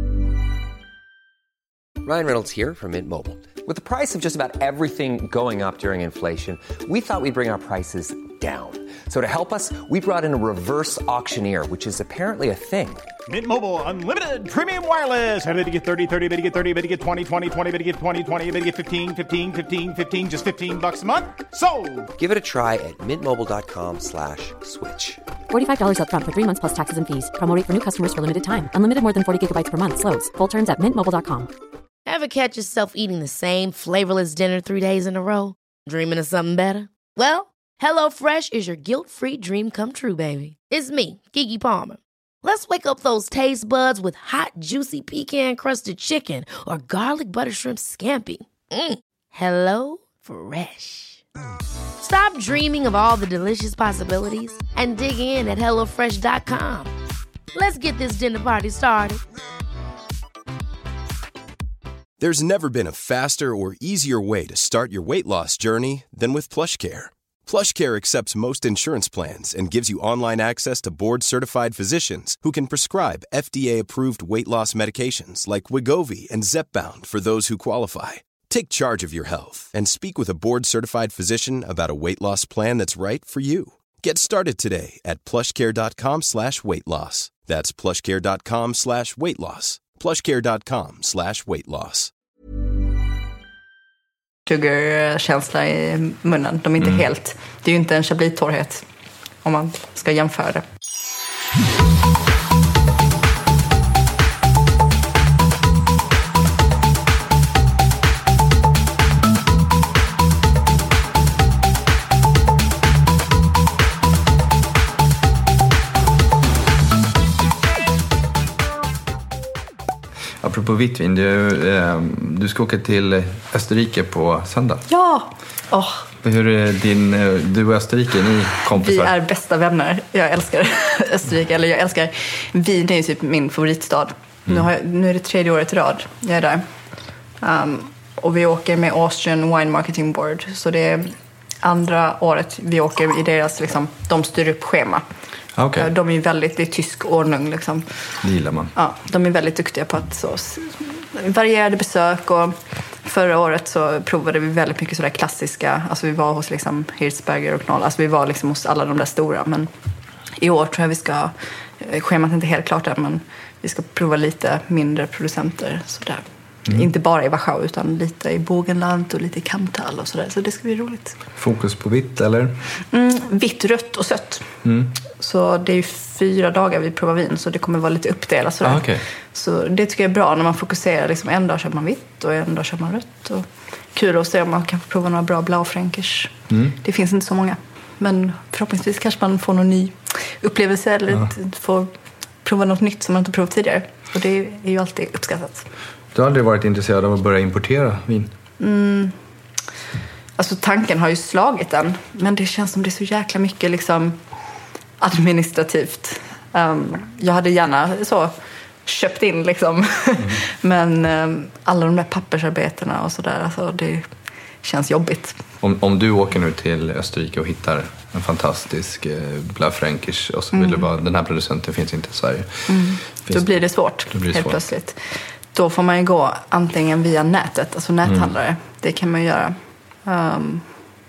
Ryan Reynolds here from Mint Mobile. With the price of just about everything going up during inflation, we thought we'd bring our prices down. So to help us, we brought in a reverse auctioneer, which is apparently a thing. Mint Mobile Unlimited Premium Wireless. How to get thirty, thirty, how to get thirty, how to get twenty, twenty, twenty, how to get twenty, twenty, how to get fifteen, fifteen, fifteen, fifteen, just fifteen bucks a month? Sold! Give it a try at mintmobile.com slash switch. forty-five dollars up front for three months plus taxes and fees. Promo rate for new customers for limited time. Unlimited more than forty gigabytes per month. Slows full terms at mint mobile dot com. Ever catch yourself eating the same flavorless dinner three days in a row? Dreaming of something better? Well, HelloFresh is your guilt-free dream come true, baby. It's me, Keke Palmer. Let's wake up those taste buds with hot, juicy pecan-crusted chicken or garlic butter shrimp scampi. Mm. Hello Fresh. Stop dreaming of all the delicious possibilities and dig in at hello fresh dot com. Let's get this dinner party started. There's never been a faster or easier way to start your weight loss journey than with PlushCare. PlushCare accepts most insurance plans and gives you online access to board-certified physicians who can prescribe F D A-approved weight loss medications like Wegovy and Zepbound for those who qualify. Take charge of your health and speak with a board-certified physician about a weight loss plan that's right for you. Get started today at plushcare.com slash weight loss. That's plushcare.com slash weight loss. plushcare.com slash weight loss. Sugar-känsla i munnen. De är inte mm. helt... Det är ju inte en chablis-torrhet om man ska jämföra det. Apropå vittvin, du, eh, du ska åka till Österrike på söndag. Ja! Oh. Hur är din, du och Österrike, ni kompisar? Vi är bästa vänner. Jag älskar Österrike, eller jag älskar Wien, det är typ min favoritstad. Mm. Nu, har jag, nu är det tredje året i rad jag är där. Um, och vi åker med Austrian Wine Marketing Board, så det är andra året vi åker i deras, liksom, de styr upp schema. Okay. De är väldigt, det är tysk ordning liksom. Det gillar man. Ja, de är väldigt duktiga på att så, varierade besök, och förra året så provade vi väldigt mycket sådär klassiska, alltså vi var hos liksom Hirzberger och Knoll, alltså vi var liksom hos alla de där stora, men i år tror jag vi ska, schemat är inte helt klart än, men vi ska prova lite mindre producenter sådär. Mm. Inte bara i Warschau utan lite i Burgenland och lite i Kamptal och sådär. Så det ska bli roligt. Fokus på vitt eller? Mm, vitt, rött och sött. Mm. Så det är ju fyra dagar vi provar vin, så det kommer vara lite uppdelat sådär. Ah, okay. Så det tycker jag är bra när man fokuserar. Liksom, en dag kör man vitt och en dag kör man rött. Och kul att se om man kan få prova några bra Blaufränkisch. Mm. Det finns inte så många. Men förhoppningsvis kanske man får någon ny upplevelse eller ja. får prova något nytt som man inte provat tidigare. Och det är ju alltid uppskattat. Du har aldrig varit intresserad av att börja importera vin? Mm. Alltså tanken har ju slagit den. Men det känns som det är så jäkla mycket liksom administrativt. Um, jag hade gärna så köpt in liksom. Mm. Men um, alla de där pappersarbetena och sådär, alltså det känns jobbigt. Om, om du åker nu till Österrike och hittar en fantastisk eh, Blaufränkisch och så vill mm. du bara, den här producenten finns inte i Sverige. Mm. Då blir det svårt, då blir det helt svårt. plötsligt. då får man ju gå antingen via nätet, alltså näthandlare. Mm. Det kan man göra. Um,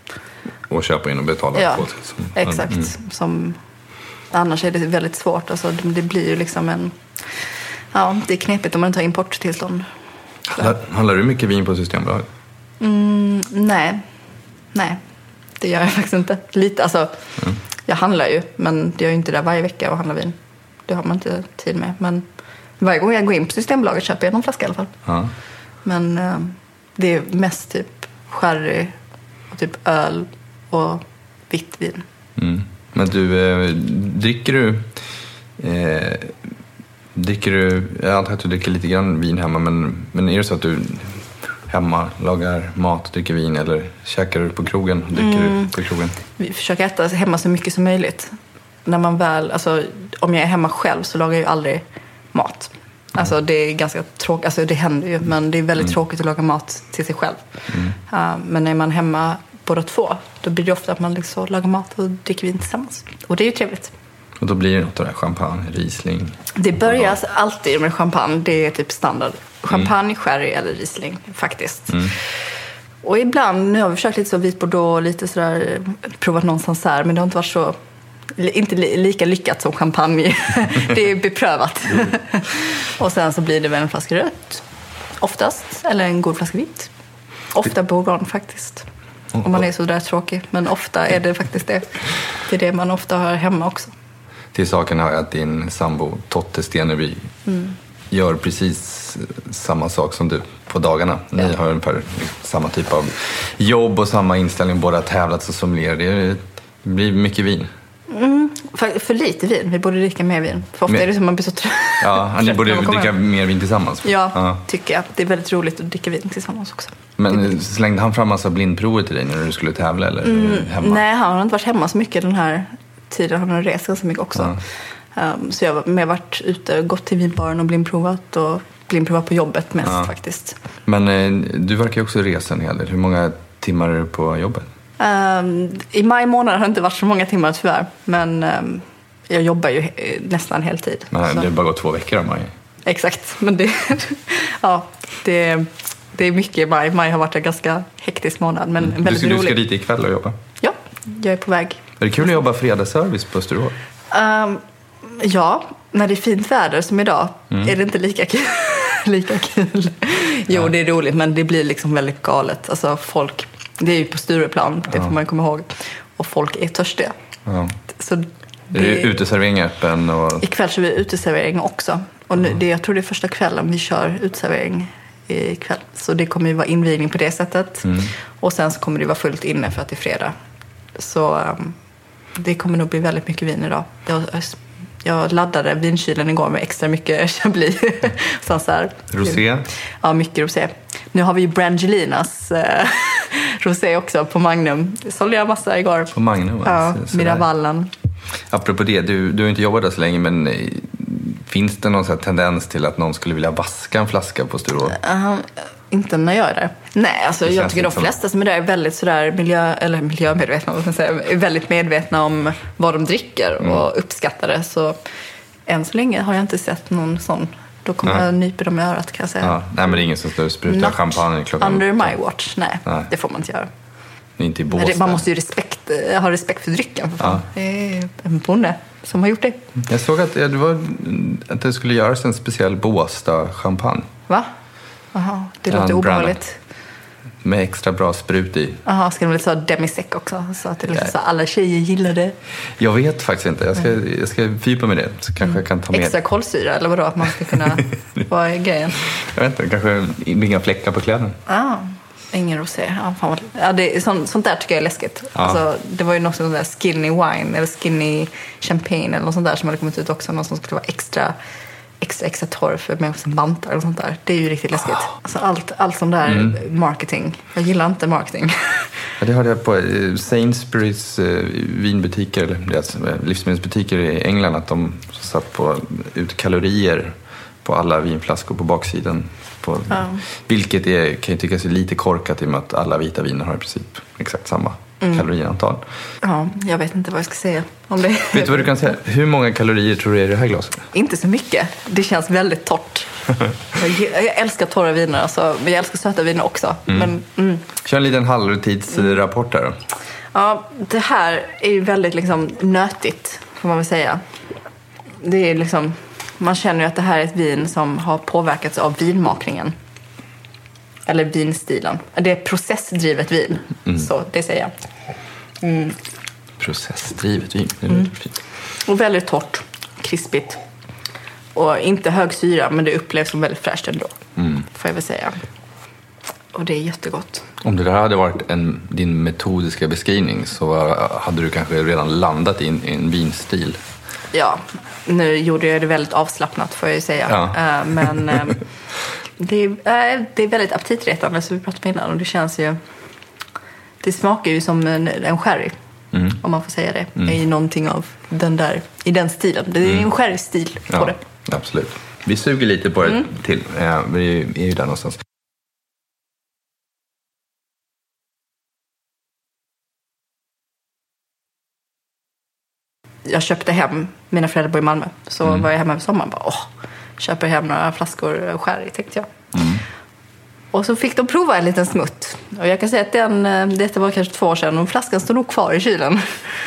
och köpa in och betala ja, på sig. Som, exakt. Mm. Som, annars är det väldigt svårt. Alltså, det blir ju liksom en... Ja, det är knepigt om man inte har importtillstånd. Handlar, handlar du mycket vin på Systembolaget? Mm, nej. Nej, det gör jag faktiskt inte. Lite, alltså... Mm. Jag handlar ju, men jag är ju inte där varje vecka och handlar vin. Det har man inte tid med. Men varje gång jag går in på Systembolaget köper jag någon flaska i alla fall. Ja. Men eh, det är mest typ sherry och typ öl och vitt vin. Mm. Men du, eh, dricker du... Eh, dricker du... Jag antar att du dricker lite grann vin hemma, men, men är det så att du hemma lagar mat, dricker vin, eller käkar du på krogen, dricker mm. du på krogen? Vi försöker äta hemma så mycket som möjligt. När man väl, alltså, om jag är hemma själv så lagar jag ju aldrig mat. Alltså mm. det är ganska tråkigt, alltså det händer ju, men det är väldigt mm. tråkigt att laga mat till sig själv. Mm. Uh, men när man är hemma båda två, då blir det ofta att man liksom lagar mat och dricker vin tillsammans. Och det är ju trevligt. Och då blir det något av det, champagne, Riesling? Det börjar alltid med champagne, det är typ standard. Champagne, mm. sherry eller Riesling faktiskt. Mm. Och ibland, nu har vi försökt lite så vit bordeaux, lite sådär, provat någonstans här, men det har inte varit så, inte lika lyckat som champagne. Det är beprövat. Mm. Och sen så blir det väl en flaska rött, oftast, eller en god flaska vitt. Ofta bourgogne faktiskt. Oh, om man är så där tråkig, men ofta är det faktiskt det. Det är det man ofta har hemma också. Till saken har att din sambo Totte Steneby mm. gör precis samma sak som du på dagarna. Ni ja. har ungefär samma typ av jobb och samma inställning, båda tävlat och sommelier. Det blir mycket vin. Mm, för, för lite vin. Vi borde dricka mer vin. För ofta men, är det som man blir så trött. Ja, ni borde dricka mer vin tillsammans. Ja, ja, tycker jag. Det är väldigt roligt att dricka vin tillsammans också. Men slängde han fram massa blindprover till dig när du skulle tävla eller mm, hemma? Nej, han har inte varit hemma så mycket den här tiden. Han har rest ganska mycket också. Ja. Um, så jag har mer varit ute, gått till vinbaren och blindprovat och blindprovat på jobbet mest ja. faktiskt. Men eh, du verkar ju också resa en hel del. Hur många timmar är du på jobbet? Um, I maj månad har det inte varit så många timmar tyvärr. Men um, jag jobbar ju nästan heltid. Men det har bara gått två veckor av maj. Exakt, men det, ja, det, det är mycket i maj. Maj har varit en ganska hektisk månad, men mm. väldigt rolig. Du ska dit ikväll och jobba? Ja, jag är på väg. Är det kul att jobba fredagsservice på Sturehof? Um, ja, när det är fint väder som idag mm. är det inte lika kul. lika kul. Jo, ja. Det är roligt, men det blir liksom väldigt galet. Alltså folk, det är ju på Stureplan, det ja. får man komma ihåg. Och folk är törstiga. Ja. Så det, är det uteservering öppen? Och... Ikväll kör vi uteservering också. Och nu, det, jag tror det är första kvällen vi kör uteservering ikväll. Så det kommer ju vara invigning på det sättet. Mm. Och sen så kommer det vara fullt inne för att det är fredag. Så um, det kommer nog bli väldigt mycket vin idag. Jag, jag laddade vinkylen igår med extra mycket Chablis. så så här, rosé? Ja, mycket rosé. Nu har vi ju Brangelinas eh, rosé också på Magnum. Det sålde jag massa igår. På Magnum? Ja, Miravallen. Apropå det, du, du har inte jobbat där så länge, men finns det någon sån här tendens till att någon skulle vilja vaska en flaska på Sturehof? Uh, inte när jag är där. Nej, alltså jag tycker de flesta som är där är väldigt sådär miljö, eller miljömedvetna, vad ska man säga, är väldigt medvetna om vad de dricker mm. och uppskattar det. Så än så länge har jag inte sett någon sån. Då kommer ja. jag nypa dem i örat, kan jag säga. Ja. Nej, men det är ingen som står och sprutar champagne klockan under my watch. Nej, Nej, det får man inte göra. Inte i Båstad. Man måste ju respekt, ha respekt för drycken. För fan. Ja. Det är en bonde som har gjort det. Jag såg att det, var, att det skulle göras en speciell Båstad-champagne. Va? Jaha, det låter obehagligt. Med extra bra sprut i. Jaha, ska det bli så demisec också? Så att det liksom så alla tjejer gillar det. Jag vet faktiskt inte. Jag ska, jag ska fördjupa med det. Så kanske mm. jag kan ta med. Extra kolsyra eller vadå? Att man ska kunna... Vad är grejen? Jag vet inte. Kanske inga fläckar på kläderna. Ah. Ingen rosé. Ja, fan vad... ja, det, sånt, sånt där tycker jag är läskigt. Ja. Alltså, det var ju något sånt där skinny wine eller skinny champagne eller något sånt där som hade kommit ut också. Något som skulle vara extra, extra, extra torr för med bantar och sånt där. Det är ju riktigt läskigt. Alltså, allt, allt sånt där mm. marketing. Jag gillar inte marketing. Ja, det hörde jag på Sainsbury's eh, vinbutiker, eller deras livsmedelsbutiker i England, att de satt på ut kalorier på alla vinflaskor på baksidan. På, ja. Vilket är, kan ju tyckas lite korkat i och med att alla vita viner har i princip exakt samma mm. kaloriantal. Ja, jag vet inte vad jag ska säga om det. Vet du vad du kan säga? Hur många kalorier tror du är i det här glaset? Inte så mycket. Det känns väldigt torrt. jag, jag älskar torra viner, alltså, men jag älskar söta viner också. Mm. Men, mm. Kör en liten halvtidsrapport här då. Ja, det här är ju väldigt liksom nötigt, får man väl säga. Det är liksom, man känner ju att det här är ett vin som har påverkats av vinmakningen. Eller vinstilen. Det är processdrivet vin, mm. så det säger jag. Mm. Processdrivet vin, det är mm. fint. Och väldigt torrt, krispigt. Och inte hög syra, men det upplevs som väldigt fräscht ändå, mm. får jag väl säga. Och det är jättegott. Om det där hade varit en, din metodiska beskrivning så hade du kanske redan landat i en, i en vinstil. Ja, nu gjorde jag det väldigt avslappnat, får jag ju säga. Ja. Men det är, det är väldigt aptitretande, så vi pratade om innan. Och det känns ju... Det smakar ju som en, en sherry, mm. om man får säga det. Mm. I någonting av den där, i den stilen. Det är mm. en sherry-stil på ja, det. Absolut. Vi suger lite på det mm. till. Ja, vi är ju där någonstans. Jag köpte hem, mina föräldrar bor i Malmö, så mm. var jag hemma över sommaren. Bara, åh, köper hem några flaskor sherry, tänkte jag. Mm. Och så fick de prova en liten smutt. Och jag kan säga att den, detta var kanske två år sedan, och flaskan stod nog kvar i kylen.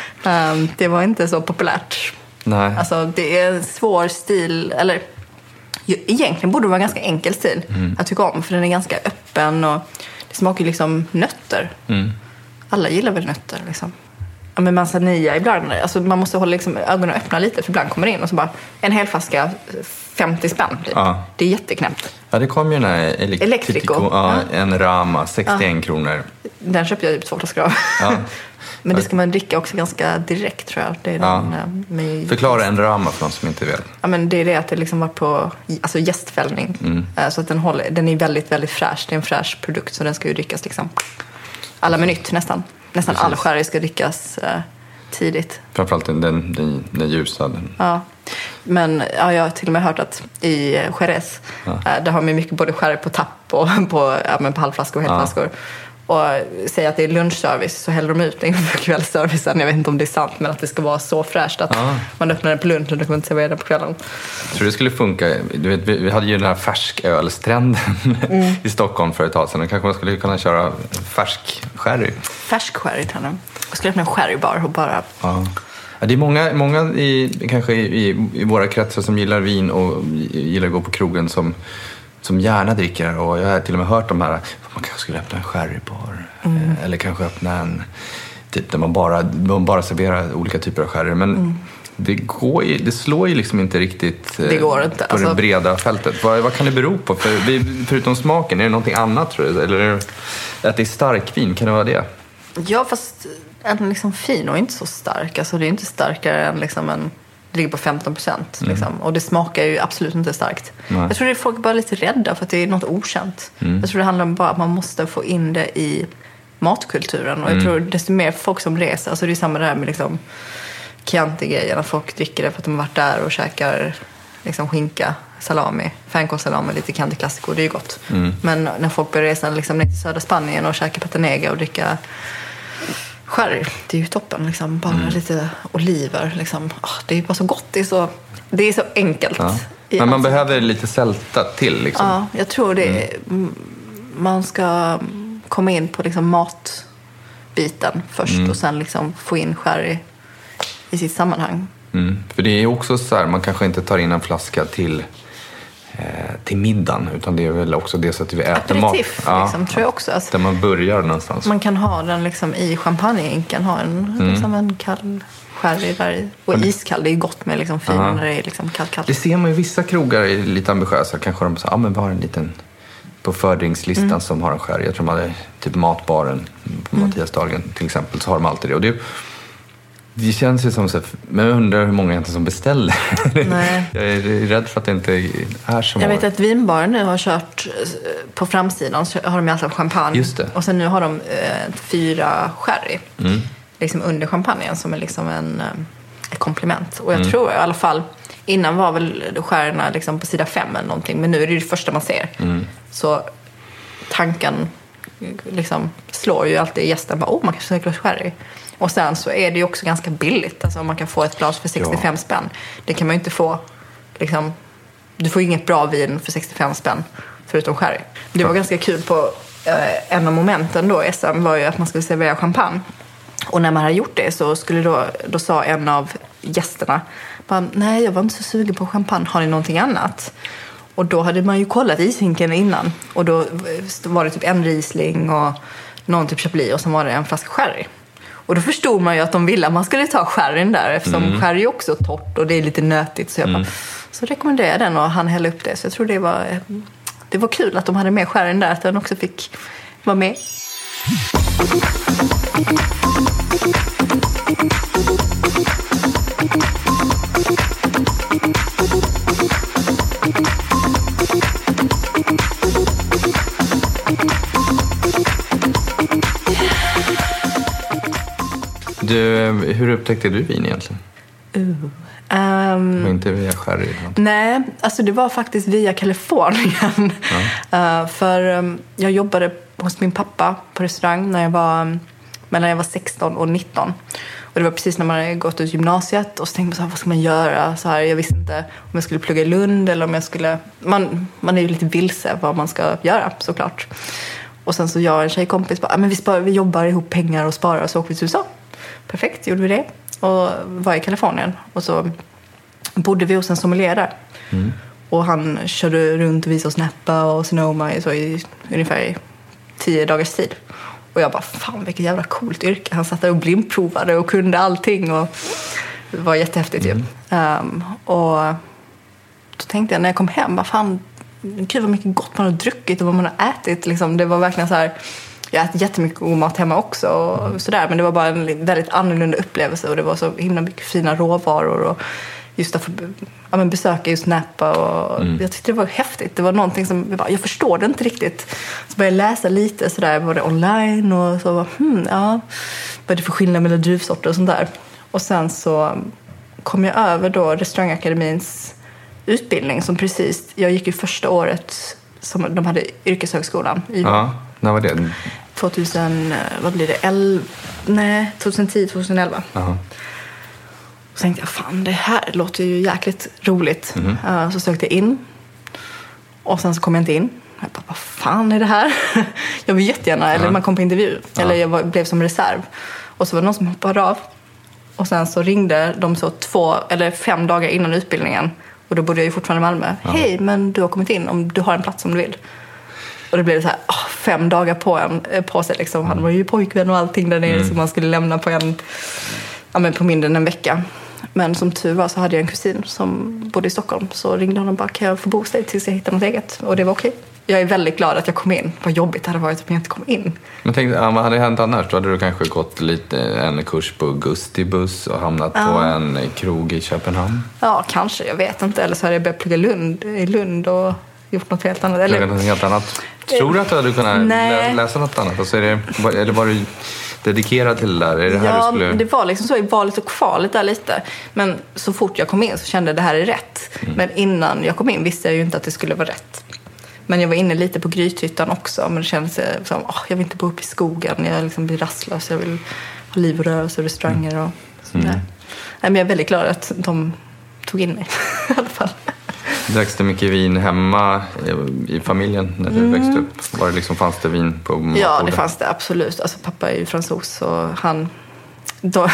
um, det var inte så populärt. Nej. Alltså, det är en svår stil, eller egentligen borde det vara en ganska enkel stil mm. att tycka om, för den är ganska öppen och det smakar liksom nötter. Mm. Alla gillar väl nötter, liksom. Ja, men manzanilla ibland, alltså man måste hålla liksom ögonen öppna lite, för ibland kommer det in och så bara en hel flaska femtio spänn typ. Ja. Det är jätteknäppt. Ja, det kom ju den här elek- Electrico, ja, ja. En Rama, sextioen ja. kronor. Den köpte jag typ två flaskor av. Ja. Men det ska man dricka också ganska direkt, tror jag. Det är ja. den, med... Förklara en Rama för de som inte vet. Ja, men det är det att det liksom var på alltså gästfällning. Mm. Så att den, håller, den är väldigt, väldigt fräsch. Det är en fräsch produkt, så den ska ju drickas liksom alla minut nästan. Nästan all sherry ska drickas eh, tidigt. Framförallt den, den, den, den ljusa. Den. Ja. Men ja, jag har till och med hört att i Jerez, ja. eh, där har man mycket både sherry på tapp och på, ja, men på halvflaskor och helflaskor. Ja. Och säger att det är lunchservice, så häller de ut det inför kvällsservicen. Jag vet inte om det är sant, men att det ska vara så fräscht att ja. man öppnar den på lunchen och du kan inte servera den på kvällen. Jag tror det skulle funka. Du vet, vi hade ju den här färsköl-stranden mm. i Stockholm för ett tag sedan. Kanske man skulle kunna köra färsk sherry. Färsk sherry, tror jag. Jag skulle öppna en sherrybar och bara... Ja. Ja, det är många, många i, kanske i, i våra kretsar som gillar vin och gillar att gå på krogen som... som gärna dricker, och jag har till och med hört de här, man kanske skulle öppna en sherrybar mm. eller kanske öppna en typ där man bara, man bara serverar olika typer av sherry, men mm. det, går, det slår ju liksom inte riktigt det går inte. på Alltså... det breda fältet. Vad, vad kan det bero på? För, förutom smaken, är det någonting annat, tror du? Eller är det, att det är starkvin, kan det vara det? Ja, fast en liksom fin och inte så stark. Alltså det är inte starkare än liksom en... Det ligger på femton procent. Mm. Liksom. Och det smakar ju absolut inte starkt. Nej. Jag tror att folk är bara lite rädda för att det är något okänt. Mm. Jag tror det handlar om bara att man måste få in det i matkulturen. Och jag mm. tror desto mer folk som reser, alltså det är samma där med liksom Chianti-grejen, att folk dricker det för att de har varit där och käkar liksom skinka, salami, fänkålssalami, lite Chianti Classico, det är ju gott. Mm. Men när folk börjar resa liksom ner till södra Spanien och käka patanega och dricka sherry, det är ju toppen liksom. Bara mm. lite oliver liksom. Oh, det är bara så gott, det är så, det är så enkelt. Ja. Men man behöver lite sälta till liksom. Ja, jag tror det mm. man ska komma in på liksom matbiten först mm. och sen liksom få in sherry i sitt sammanhang. Mm. För det är också så här, man kanske inte tar in en flaska till till middagen, utan det är väl också det så att vi äter aperitif, mat. Ja, liksom, tror jag också. Alltså, där man börjar någonstans. Man kan ha den liksom i champagneinken, ha en, mm. liksom en kall sherry där. Och det, iskall, det är gott med liksom fin när det är liksom kallt, kallt. Det ser man ju, vissa krogar är lite ambitiösa. Kanske de säger, ja men vi har en liten på fördringslistan mm. som har en sherry. Jag tror man hade typ matbaren på mm. Mattias Dahlgren till exempel, så har de alltid det. Och det Det känns ju som så, men jag undrar hur många egentligen som beställer. Nej. Jag är rädd för att det inte är så många. Jag vet att vinbaren nu har kört på framsidan, så har de alltså champagne. Just det. Och sen nu har de eh, fyra sherry mm. liksom under champagnen, som är liksom en, ett komplement. Och jag mm. tror i alla fall, innan var väl sherryna liksom på sida fem eller någonting, men nu är det det första man ser. Mm. Så tanken liksom slår ju alltid gästen bara, åh man kan få ett glas sherry. Och sen så är det ju också ganska billigt. Alltså man kan få ett glas för sextiofem ja. spänn. Det kan man ju inte få liksom, du får ju inget bra vin för sextiofem spänn förutom sherry. Det var ganska kul på eh, en av momenten då S M var ju att man skulle servera champagne. Och när man hade gjort det så skulle då, då sa en av gästerna bara, nej jag var inte så sugen på champagne, har ni någonting annat? Och då hade man ju kollat ishinken innan. Och då var det typ en Riesling och någon typ Chablis och sen var det en flaska sherry. Och då förstod man ju att de ville att man skulle ta sherryn där eftersom mm. sherry är också torrt och det är lite nötigt. Så jag bara, mm. så rekommenderade jag den och han hällde upp det. Så jag tror det var, det var kul att de hade med sherryn där, att den också fick vara med. Du, hur upptäckte du vin egentligen? Uh, um, inte via sherry? Nej, alltså det var faktiskt via Kalifornien. Ja. uh, för um, jag jobbade hos min pappa på restaurang när jag var, um, mellan jag var sexton och nitton. Och det var precis när man hade gått ut gymnasiet. Och så tänkte man så här, vad ska man göra? Så här, jag visste inte om jag skulle plugga i Lund eller om jag skulle... Man, man är ju lite vilse vad man ska göra, såklart. Och sen så jag och en tjejkompis bara, men vi, spar, vi jobbar ihop pengar och sparar och så åker vi till U S A. Perfekt, gjorde vi det. Och var i Kalifornien. Och så bodde vi hos en sommelier där. Mm. Och han körde runt och visade oss Napa och Sonoma så i ungefär i tio dagars tid. Och jag bara, fan vilket jävla coolt yrke. Han satt där och blindprovade och kunde allting. Och det var jättehäftigt mm. ju. Um, och då tänkte jag när jag kom hem, bara fan, gud vad mycket gott man har druckit och vad man har ätit. Liksom, det var verkligen så här... Jag äter jättemycket god mat hemma också och mm. sådär. Men det var bara en väldigt annorlunda upplevelse. Och det var så himla mycket fina råvaror. Och just att få ja, men besöka just Napa. Och mm. jag tyckte det var häftigt. Det var någonting som jag, bara, jag förstår det inte riktigt. Så började jag läsa lite sådär. Både online och så. Hmm, ja, vad är det för skillnad mellan druvsorter och sånt där. Och sen så kom jag över då Restaurangakademins utbildning. Som precis, jag gick ju första året som de hade yrkeshögskolan i ja, när var det? tvåtusen, vad blir det? elva, nej, tjugohundratio tjugohundraelva. Uh-huh. Så tänkte jag, fan det här låter ju jäkligt roligt. Mm-hmm. Uh, så sökte jag in. Och sen så kom jag inte in. Jag bara, vad fan är det här? Jag vill jättegärna, uh-huh. eller man kom på intervju. Uh-huh. Eller jag var, blev som reserv. Och så var det någon som hoppade av. Och sen så ringde de så två eller fem dagar innan utbildningen. Och då bodde jag ju fortfarande i Malmö. Uh-huh. Hej, men du har kommit in om du har en plats som du vill. Och det blev så här, oh, fem dagar på, en, på sig. Liksom. Han var ju pojkvän och allting där nere mm. som man skulle lämna på, en, ja, men på mindre än en vecka. Men som tur var så hade jag en kusin som bodde i Stockholm. Så ringde honom och bara, kan jag få bo sig tills jag hittar något eget? Och det var okej. Jag är väldigt glad att jag kom in. Vad jobbigt det hade varit om jag inte kom in. Men tänk, vad hade hänt annars? Då hade du kanske gått lite en kurs på Gustibuss och hamnat ja. på en krog i Köpenhamn? Ja, kanske. Jag vet inte. Eller så hade jag börjat plugga Lund, i Lund och gjort något helt annat. Eller något helt annat. Tror du att du hade kunnat lä- läsa något annat? Alltså är det, eller var du dedikerad till det där? Är det här ja, du skulle... det var liksom så i valet och kvalet där lite. Men så fort jag kom in så kände jag att det här är rätt. Mm. Men innan jag kom in visste jag ju inte att det skulle vara rätt. Men jag var inne lite på Grythyttan också. Men det kändes som, oh, jag vill inte bo uppe i skogen. Jag liksom blir rastlös. Jag vill ha liv och rörelse och restauranger och sådär. Mm. Nej, men jag är väldigt glad att de tog in mig i alla fall. Dracks det mycket vin hemma i familjen när du mm. växte upp? Var det liksom, fanns det vin på matbordet? Ja, det fanns det absolut. Alltså, pappa är ju fransos och han... Då,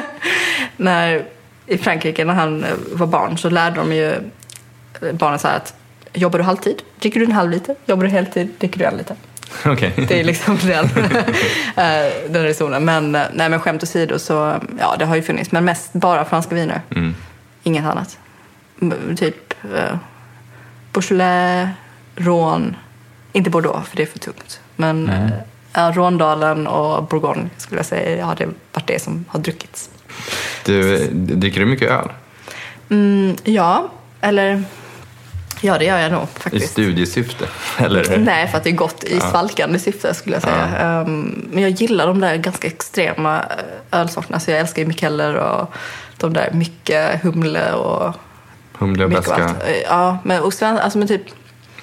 när, i Frankrike när han var barn så lärde de ju barnen så här att jobbar du halvtid, dricker du en halv liter. Jobbar du heltid, dricker du en liter. Okay. Det är liksom den, den resonen. Men, nej, men skämt åsido så ja, det har ju funnits. Men mest bara franska viner. Mm. Inget annat. Typ uh, Beaujolais, Rhône, inte Bordeaux för det är för tungt. Men mm. uh, Rhônedalen och Bourgogne skulle jag säga har det varit det som har druckits. Du, dricker du mycket öl? Mm, ja, eller... Ja, det gör jag nog faktiskt. I studiesyfte? Eller? Nej, för att det är gott i svalkande syfte skulle jag säga. Ja. Um, men jag gillar de där ganska extrema ölsorterna. Så jag älskar ju Mikkeller och de där mycket humle och... Humle och beska. Ja, men, och sven, alltså, men typ...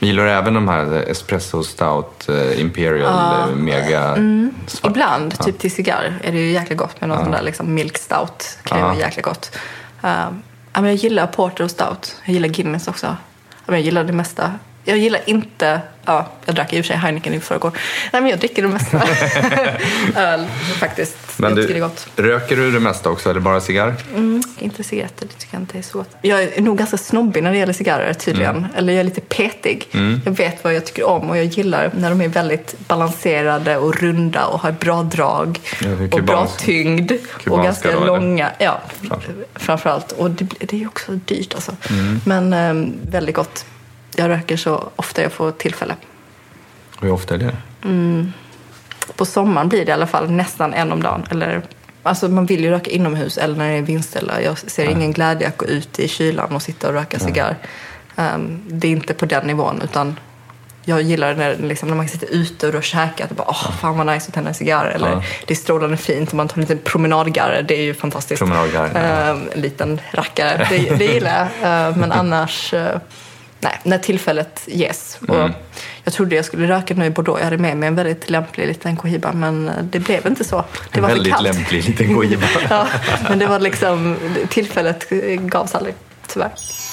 Men gillar du även de här espresso stout, uh, imperial, uh, mega mm. svart? Ibland, ja. typ till cigarr är det ju jäkligt gott med någon ja. sån där liksom milk stout. Kan ju ja. vara jäkligt gott. Uh, jag gillar porter och stout. Jag gillar Guinness också. Jag gillar det mesta. Jag gillar inte... Ja, jag drack i och för sig Heineken i förrgår. Nej, men jag dricker det mesta. Öl, faktiskt. Men jag du, tycker det är gott. Röker du det mesta också, eller bara cigarr? Mm, inte cigaretter, det tycker jag inte är så gott. Jag är nog ganska snobbig när det gäller cigarrer, tydligen. Mm. Eller jag är lite petig. Mm. Jag vet vad jag tycker om och jag gillar när de är väldigt balanserade och runda och har bra drag. Och bra tyngd. Och ganska då, långa. Eller? Ja, framförallt. Och det, det är också dyrt, alltså. Mm. Men ähm, väldigt gott. Jag röker så ofta jag får tillfälle. Hur ofta är det? Mm. På sommaren blir det i alla fall nästan en om dagen. Eller, alltså man vill ju röka inomhus eller när det är vindställa. Jag ser Nej. ingen glädje att gå ut i kylan och sitta och röka cigarr. Um, det är inte på den nivån, utan jag gillar när, liksom, när man sitter ute och då käkar. Och bara, åh, fan vad nice att tända en cigarr. Eller ja. det är strålande fint om man tar en liten promenadgarre. Det är ju fantastiskt. Promenadgarre. Ja. Um, en liten rackare. Det, det gillar jag. Uh, men annars... Uh, Nej, när tillfället ges. Mm. Och jag trodde jag skulle röka nu i Bordeaux. Jag hade med mig en väldigt lämplig liten cohiba, men det blev inte så. Det var en väldigt för kallt. lämplig liten cohiba. Ja, men det var liksom, tillfället gavs aldrig, tyvärr.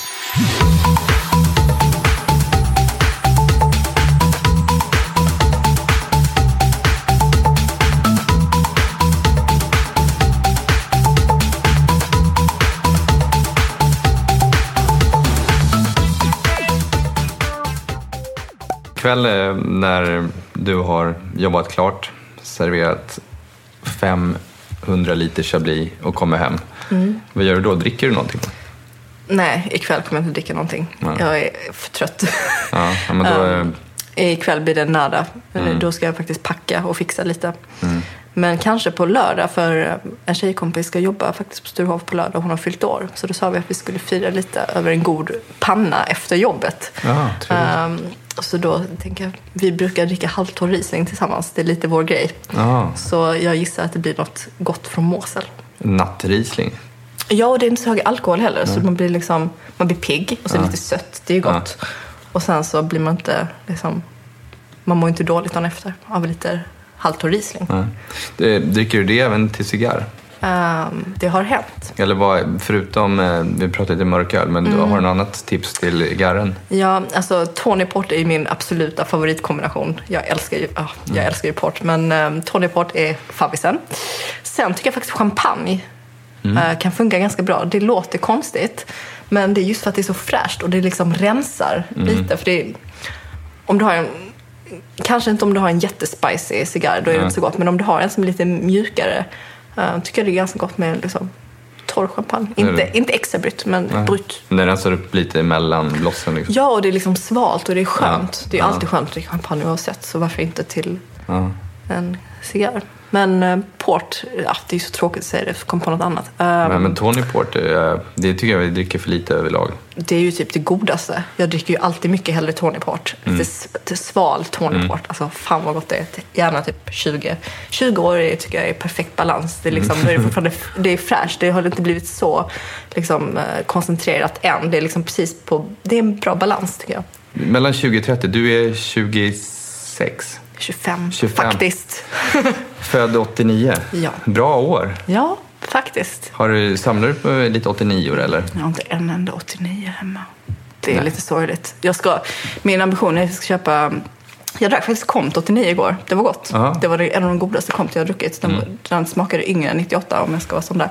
Kväll när du har jobbat klart, serverat femhundra liter chablis och kommer hem. Mm. Vad gör du då? Dricker du någonting? Nej, ikväll kommer jag inte dricka någonting. Nej. Jag är för trött. Ja, men då är... um, ikväll blir det nada. Mm. Då ska jag faktiskt packa och fixa lite. Mm. Men kanske på lördag, för en tjejkompis ska jobba faktiskt på Sturehof på lördag. Hon har fyllt år. Så då sa vi att vi skulle fira lite över en god panna efter jobbet. Ja, um, så då tänker jag, vi brukar dricka halvtorr Riesling tillsammans. Det är lite vår grej. Ja. Så jag gissar att det blir något gott från Mosel. Nattriesling? Ja, och det är inte så hög alkohol heller. Mm. Så man blir liksom, man blir pigg och så ja. lite sött. Det är ju gott. Ja. Och sen så blir man inte liksom, man mår inte dåligt dagen efter av lite halvtorr Riesling. Ja. Det, dricker du det även till cigarr? Um, det har hänt. Eller vad, förutom, vi pratade lite mörköl, men mm. du har en annat tips till garren? Ja, alltså Tony Port är min absoluta favoritkombination. Jag älskar ju, oh, jag mm. älskar ju port, men um, Tony Port är favisen. Sen tycker jag faktiskt champagne mm. uh, kan funka ganska bra. Det låter konstigt, men det är just för att det är så fräscht och det liksom rensar mm. lite. För det är, om du har en, kanske inte om du har en jättespicy cigarr, då är det mm. inte så gott. Men om du har en som är lite mjukare, uh, tycker jag det är ganska gott med liksom torr champagne. Inte, inte extra brytt, men Nej. brytt. Det rensar upp lite mellan blossen liksom. Ja, och det är liksom svalt och det är skönt. Ja. Det är ja. alltid skönt att dricka champagne oavsett, så varför inte till ja. en cigarr. Men uh, port, ja, det är så tråkigt att säga det, för kom på något annat. Um, Nej, men Tony Port, det, det tycker jag vi dricker för lite överlag. Det är ju typ det godaste. Jag dricker ju alltid mycket hellre Tony Port. Mm. Lite, lite sval Tony mm. Port. Alltså fan vad gott det är. Gärna typ tjugo. tjugo år är, tycker jag är perfekt balans. Det är, liksom, mm. det är fortfarande, det är fräscht. Det har inte blivit så liksom, koncentrerat än. Det är liksom precis på, det är en bra balans tycker jag. Mellan tjugo och trettio, du är tjugosex. tjugofem, tjugofem. Faktiskt. Född åttionio. Ja. Bra år. Ja, faktiskt. Har du, samlar du på lite åttionio eller? Jag har inte en enda åttionio hemma. Det är Nej. lite sorgligt. Jag ska, min ambition är att jag ska köpa... Jag drack faktiskt Comte åttionio igår. Det var gott. Aha. Det var en av de godaste Comte jag har druckit. Den, mm. den smakade yngre än nittioåtta om jag ska vara sån där.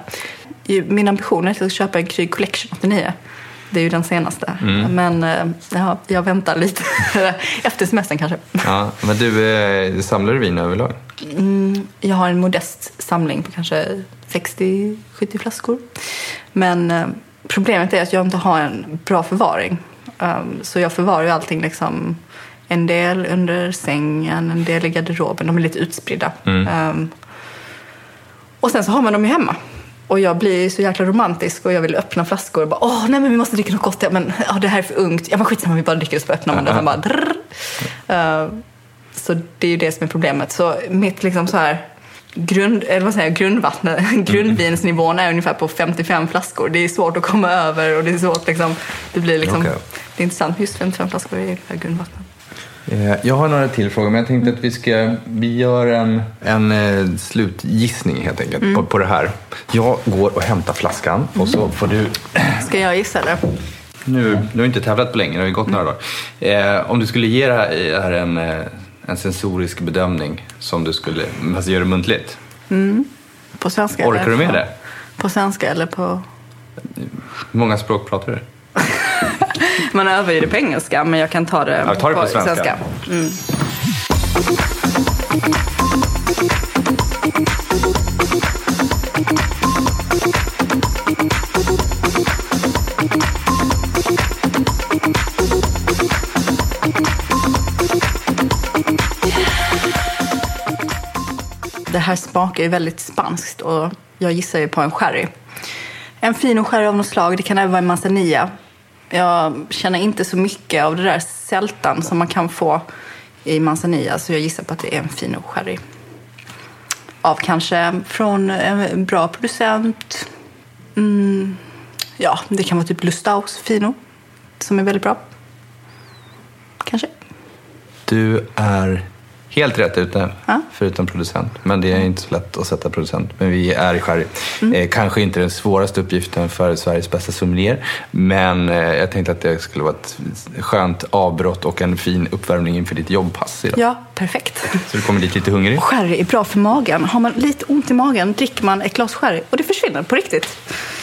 Min ambition är att jag ska köpa en Kryd Collection åttionio. Det är ju den senaste. Mm. Men ja, jag väntar lite. Efter semestern kanske. Ja, men du, samlar du vin överlag? Mm, jag har en modest samling på kanske sextio sjuttio flaskor. Men eh, problemet är att jag inte har en bra förvaring. Um, så jag förvarar ju allting liksom, en del under sängen, en del i garderoben. De är lite utspridda. Mm. Um, och sen så har man dem ju hemma. Och jag blir så jäkla romantisk och jag vill öppna flaskor och bara, åh nej men vi måste dricka något gott. Ja, men ja, det här är för ungt. Ja men skitsamma, vi bara dricker och så öppnar man det. Och bara, uh, så det är ju det som är problemet. Så mitt liksom så här grund, eller vad säger jag, grundvattnet, grundvinsnivån är ungefär på femtiofem flaskor. Det är svårt att komma över och det är svårt liksom, det blir liksom, okay. Det är intressant. Just femtiofem flaskor är ungefär grundvatten. Jag har några till frågor, men jag tänkte att vi ska vi gör en, en eh, slutgissning helt enkelt mm. på, på det här. Jag går och hämtar flaskan och så får du... Ska jag gissa det? Nu, du har inte tävlat på länge, det har ju gått några dagar. Eh, om du skulle ge det här, det här en, en sensorisk bedömning som du skulle, alltså gör det muntligt. Mm. På svenska? Orkar eller du med på, det? På svenska eller på... Hur många språk pratar du? Man övar ju det på engelska, men jag kan ta det, ja, ta det på, på svenska. svenska. Mm. Det här smakar ju väldigt spanskt och jag gissar ju på en sherry. En fin sherry av något slag, det kan även vara en manzanilla. Jag känner inte så mycket av det där sältan som man kan få i manzanilla, så jag gissar på att det är en fin sherry. Av kanske från en bra producent. Mm, ja, det kan vara typ Lustaus Fino som är väldigt bra. Kanske. Du är helt rätt ute, ja. Förutom producent. Men det är inte så lätt att sätta producent. Men vi är i sherry. Mm. Eh, kanske inte den svåraste uppgiften för Sveriges bästa sommelier. Men eh, jag tänkte att det skulle vara ett skönt avbrott och en fin uppvärmning inför ditt jobbpass idag. Ja, perfekt. Så du kommer dit lite hungrig. Och sherry är bra för magen. Har man lite ont i magen dricker man ett glas sherry och det försvinner på riktigt.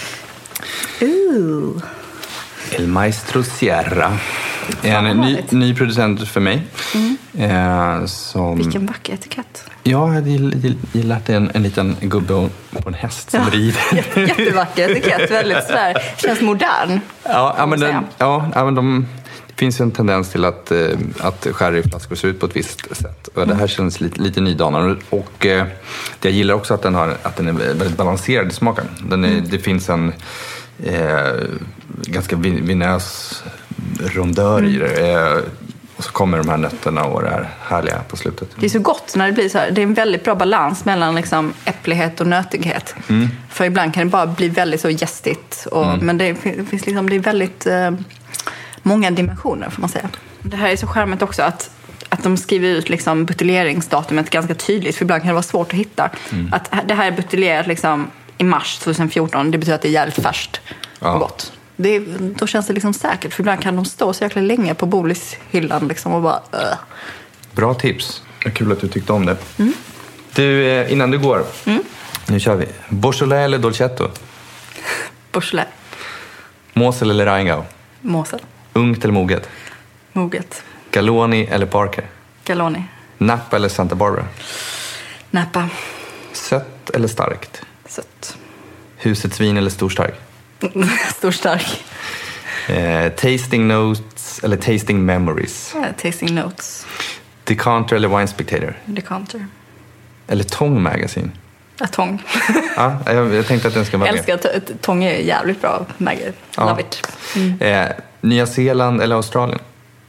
Ooh. El Maestro Sierra. En ny, ny producent för mig. Mm. Eh, som... Vilken vacker etikett. Ja, jag hade gillat en, en liten gubbe på en häst som ja. rider. Jättevacker etikett, väldigt sådär. Känns modern. Ja, ja, men, den, ja, ja men de, det finns ju en tendens till att, att sherryflaskor ser ut på ett visst sätt. Och det här känns lite, lite nydanande. Och eh, det jag gillar också att den, har, att den är väldigt balanserad i smaken. Den är, mm. Det finns en eh, ganska vinös rondör i det. Eh, och så kommer de här nötterna och det här härliga på slutet. Det är så gott när det blir så här. Det är en väldigt bra balans mellan liksom äpplighet och nötighet. Mm. För ibland kan det bara bli väldigt så gästigt. Och, mm. Men det finns liksom, det är väldigt eh, många dimensioner får man säga. Det här är så charmigt också att, att de skriver ut liksom buteljeringsdatumet ganska tydligt. För ibland kan det vara svårt att hitta. Mm. Att det här är buteljerat liksom i mars tjugohundrafjorton. Det betyder att det är jävligt färskt och ja. gott. Det är, då känns det liksom säkert. För ibland kan de stå så jäkla länge på bolishyllan liksom och bara... Uh. Bra tips. Det är kul att du tyckte om det. Mm. Du, innan du går. Mm. Nu kör vi. Beaujolais eller Dolcetto? Beaujolais. Mosel eller Rheingau? Mosel. Ungt eller moget? Moget. Galoni eller Parker? Galoni. Napa eller Santa Barbara? Napa. Sött eller starkt? Sött. Husets vin eller storstark? Stor stark. Eh, tasting notes eller tasting memories? Yeah, tasting notes. Decanter eller Wine Spectator? Decanter. Eller Tong Magazine? Ja, Tong. Ja, jag, jag tänkte att den ska vara med. Jag älskar att Tong är jävligt bra. Magazine. Ja. Love it. Mm. Eh, Nya Zeeland eller Australien?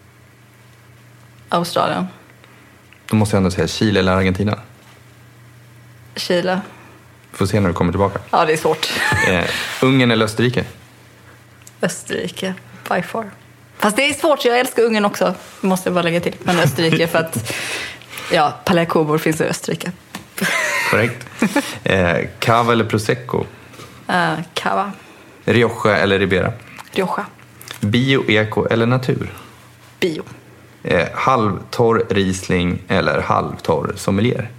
Australien. Då måste jag ändå säga Chile eller Argentina? Chile. Får se när du kommer tillbaka. Ja, det är svårt. Eh, Ungern eller Österrike? Österrike, by far. Fast det är svårt, jag älskar Ungern också. Måste jag bara lägga till. Men Österrike för att ja, Palais Coburg finns i Österrike. Korrekt. Eh, Cava eller Prosecco? Uh, Cava. Rioja eller Ribera? Rioja. Bio, eko eller natur? Bio. Eh, halvtorr Riesling eller halvtorr sommelier?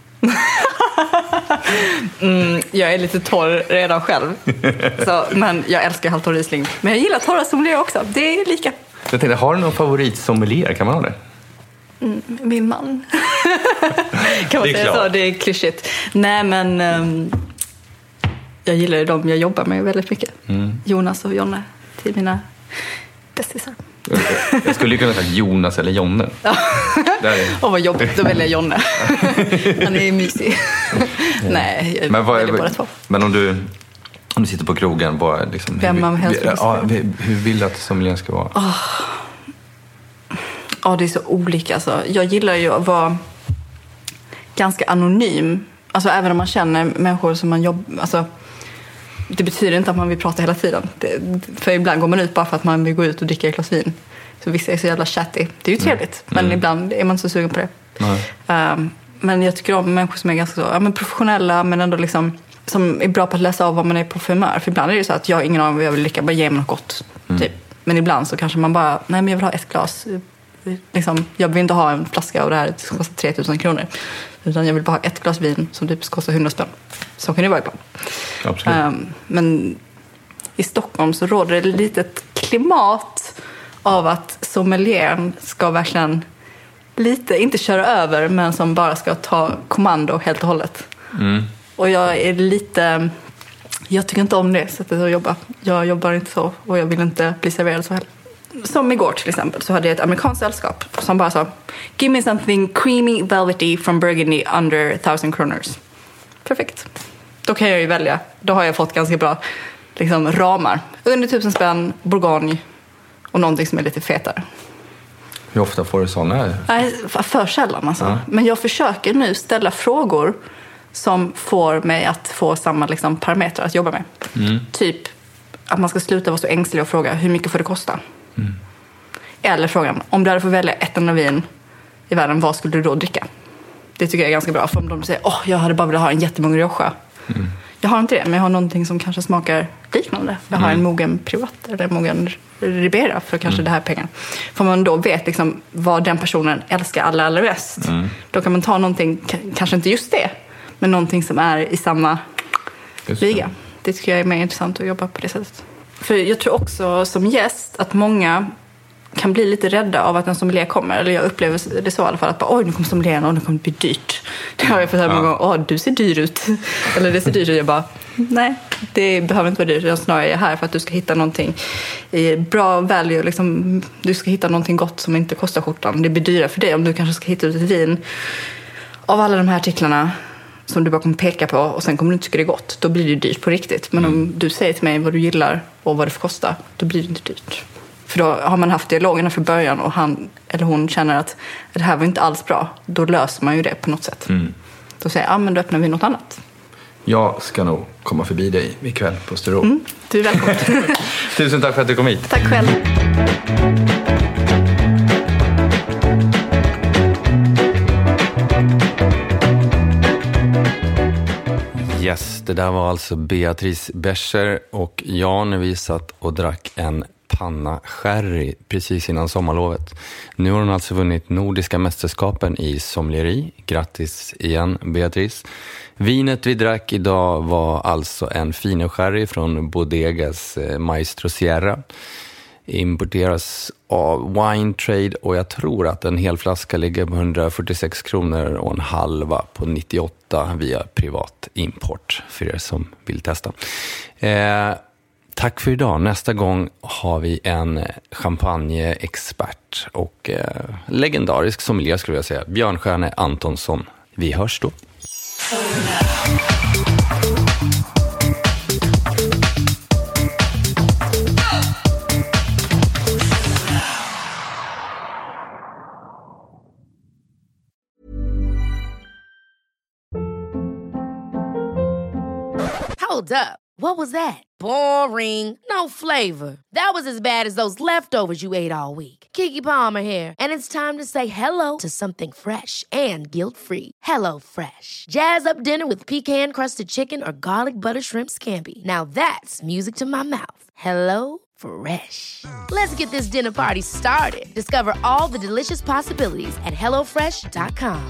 mm, jag är lite torr redan själv. Så, men jag älskar halvtorr Riesling. Men jag gillar torra sommelier också. Det är lika. Jag tänkte, har du någon favoritsommelier? Kan man ha det? Mm, min man. Kan man säga klart. Så? Det är klyschigt. Nej, men um, jag gillar dem jag jobbar med väldigt mycket. Mm. Jonas och Jonne till mina bästisar. Jag skulle ju kunna säga Jonas eller Jonne. Ja. Åh, vad jobbigt, då väljer jag Jonne. Han är mysig. Nej, jag men vad, väljer båda två. Men om du, om du sitter på krogen, vad, liksom, vem man helst vill ja, hur vill du att sommelieren ska vara? Ja, oh. oh, det är så olika. Alltså. Jag gillar ju att vara ganska anonym. Alltså även om man känner människor som man jobbar... Alltså, det betyder inte att man vill prata hela tiden. Det, för ibland går man ut bara för att man vill gå ut och dricka ett glas vin. Så vissa är så jävla chatty. Det är ju trevligt, mm. men mm. ibland är man inte så sugen på det. Um, men jag tycker om människor som är ganska så, ja, men professionella, men ändå liksom, som är bra på att läsa av vad man är på för humör. För ibland är det så att jag har ingen aning vad jag vill lycka, bara ge mig något gott. Mm. Typ. Men ibland så kanske man bara, nej men jag vill ha ett glas. Liksom, jag vill inte ha en flaska av det här som kostar tre tusen kronor. Utan jag vill bara ha ett glas vin som typ kostar hundra spänn. Så kan det vara ibland. Absolut. Um, men i Stockholm så råder det ett litet klimat av att sommelieren ska verkligen lite, inte köra över, men som bara ska ta kommando helt och hållet. Mm. Och jag är lite, jag tycker inte om det sättet att jobba. Jag jobbar inte så och jag vill inte bli serverad så heller. Som igår till exempel så hade jag ett amerikanskt sällskap som bara sa, give me something creamy, velvety from Burgundy under thousand kronors. Perfekt. Då kan jag ju välja. Då har jag fått ganska bra liksom, ramar. Under tusen spänn, Bourgogne och någonting som är lite fetare. Hur ofta får du sådana? Nej, för sällan alltså. Ja. Men jag försöker nu ställa frågor som får mig att få samma liksom, parametrar att jobba med. Mm. Typ att man ska sluta vara så ängslig och fråga hur mycket får det kosta? Mm. Eller frågan, om du hade fått välja ett enda vin i världen, vad skulle du då dricka? Det tycker jag är ganska bra. För om de säger, åh, oh, jag hade bara velat ha en jättemång Rioja. Mm. Jag har inte det, men jag har någonting som kanske smakar liknande. Jag har mm. en mogen Privat eller en mogen Ribera för kanske mm. det här pengarna. För man då vet liksom vad den personen älskar allra, allra bäst. Mm. Då kan man ta någonting, k- kanske inte just det, men någonting som är i samma just liga. Det. det tycker jag är mer intressant att jobba på det sättet. För jag tror också som gäst att många kan bli lite rädda av att en sommelier kommer. Eller jag upplever det så i alla fall. Att bara, oj, nu kommer sommelieren och nu kommer det bli dyrt. Det har jag fått höra många gånger. Åh, du ser dyr ut. Eller det ser dyrt ut. Jag bara, nej, det behöver inte vara dyrt. Jag snarare är här för att du ska hitta någonting i bra value. Liksom, du ska hitta någonting gott som inte kostar skjortan. Det blir dyrare för dig om du kanske ska hitta ut ett vin av alla de här artiklarna som du bara kommer peka på och sen kommer du inte tycka det är gott. Då blir det dyrt på riktigt. Men om du säger till mig vad du gillar och vad det får kosta, då blir det inte dyrt. För då har man haft dialogerna för början och han eller hon känner att det här var inte alls bra. Då löser man ju det på något sätt. Mm. Då säger jag, ja men då öppnar vi något annat. Jag ska nog komma förbi dig ikväll på Styrå. Mm, du är välkommen. Tusen tack för att du kom hit. Tack själv. Yes, det där var alltså Beatrice Becher och jag när vi satt och drack en panna sherry precis innan sommarlovet. Nu har hon alltså vunnit Nordiska mästerskapen i sommelieri. Grattis igen, Beatrice. Vinet vi drack idag var alltså en fine sherry från Bodegas Maestro Sierra. Importeras av Wine Trade och jag tror att en hel flaska ligger på hundrafyrtiosex kronor och en halva på nittioåtta via privat import för er som vill testa. Eh, tack för idag. Nästa gång har vi en champagneexpert och eh, legendarisk sommelier skulle jag säga. Björnstjerne Antonsson. Vi hörs då. Hold up. What was that? Boring. No flavor. That was as bad as those leftovers you ate all week. Keke Palmer here, and it's time to say hello to something fresh and guilt-free. Hello Fresh. Jazz up dinner with pecan-crusted chicken or garlic butter shrimp scampi. Now that's music to my mouth. Hello Fresh. Let's get this dinner party started. Discover all the delicious possibilities at hello fresh dot com.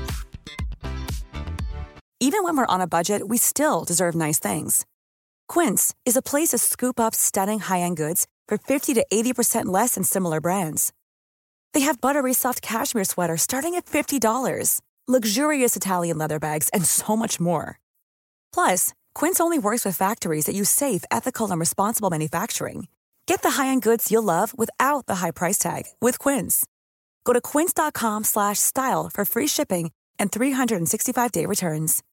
Even when we're on a budget, we still deserve nice things. Quince is a place to scoop up stunning high-end goods for fifty to eighty percent less than similar brands. They have buttery soft cashmere sweaters starting at fifty dollars, luxurious Italian leather bags, and so much more. Plus, Quince only works with factories that use safe, ethical, and responsible manufacturing. Get the high-end goods you'll love without the high price tag with Quince. Go to quince dot com slash style for free shipping and three hundred sixty-five day returns.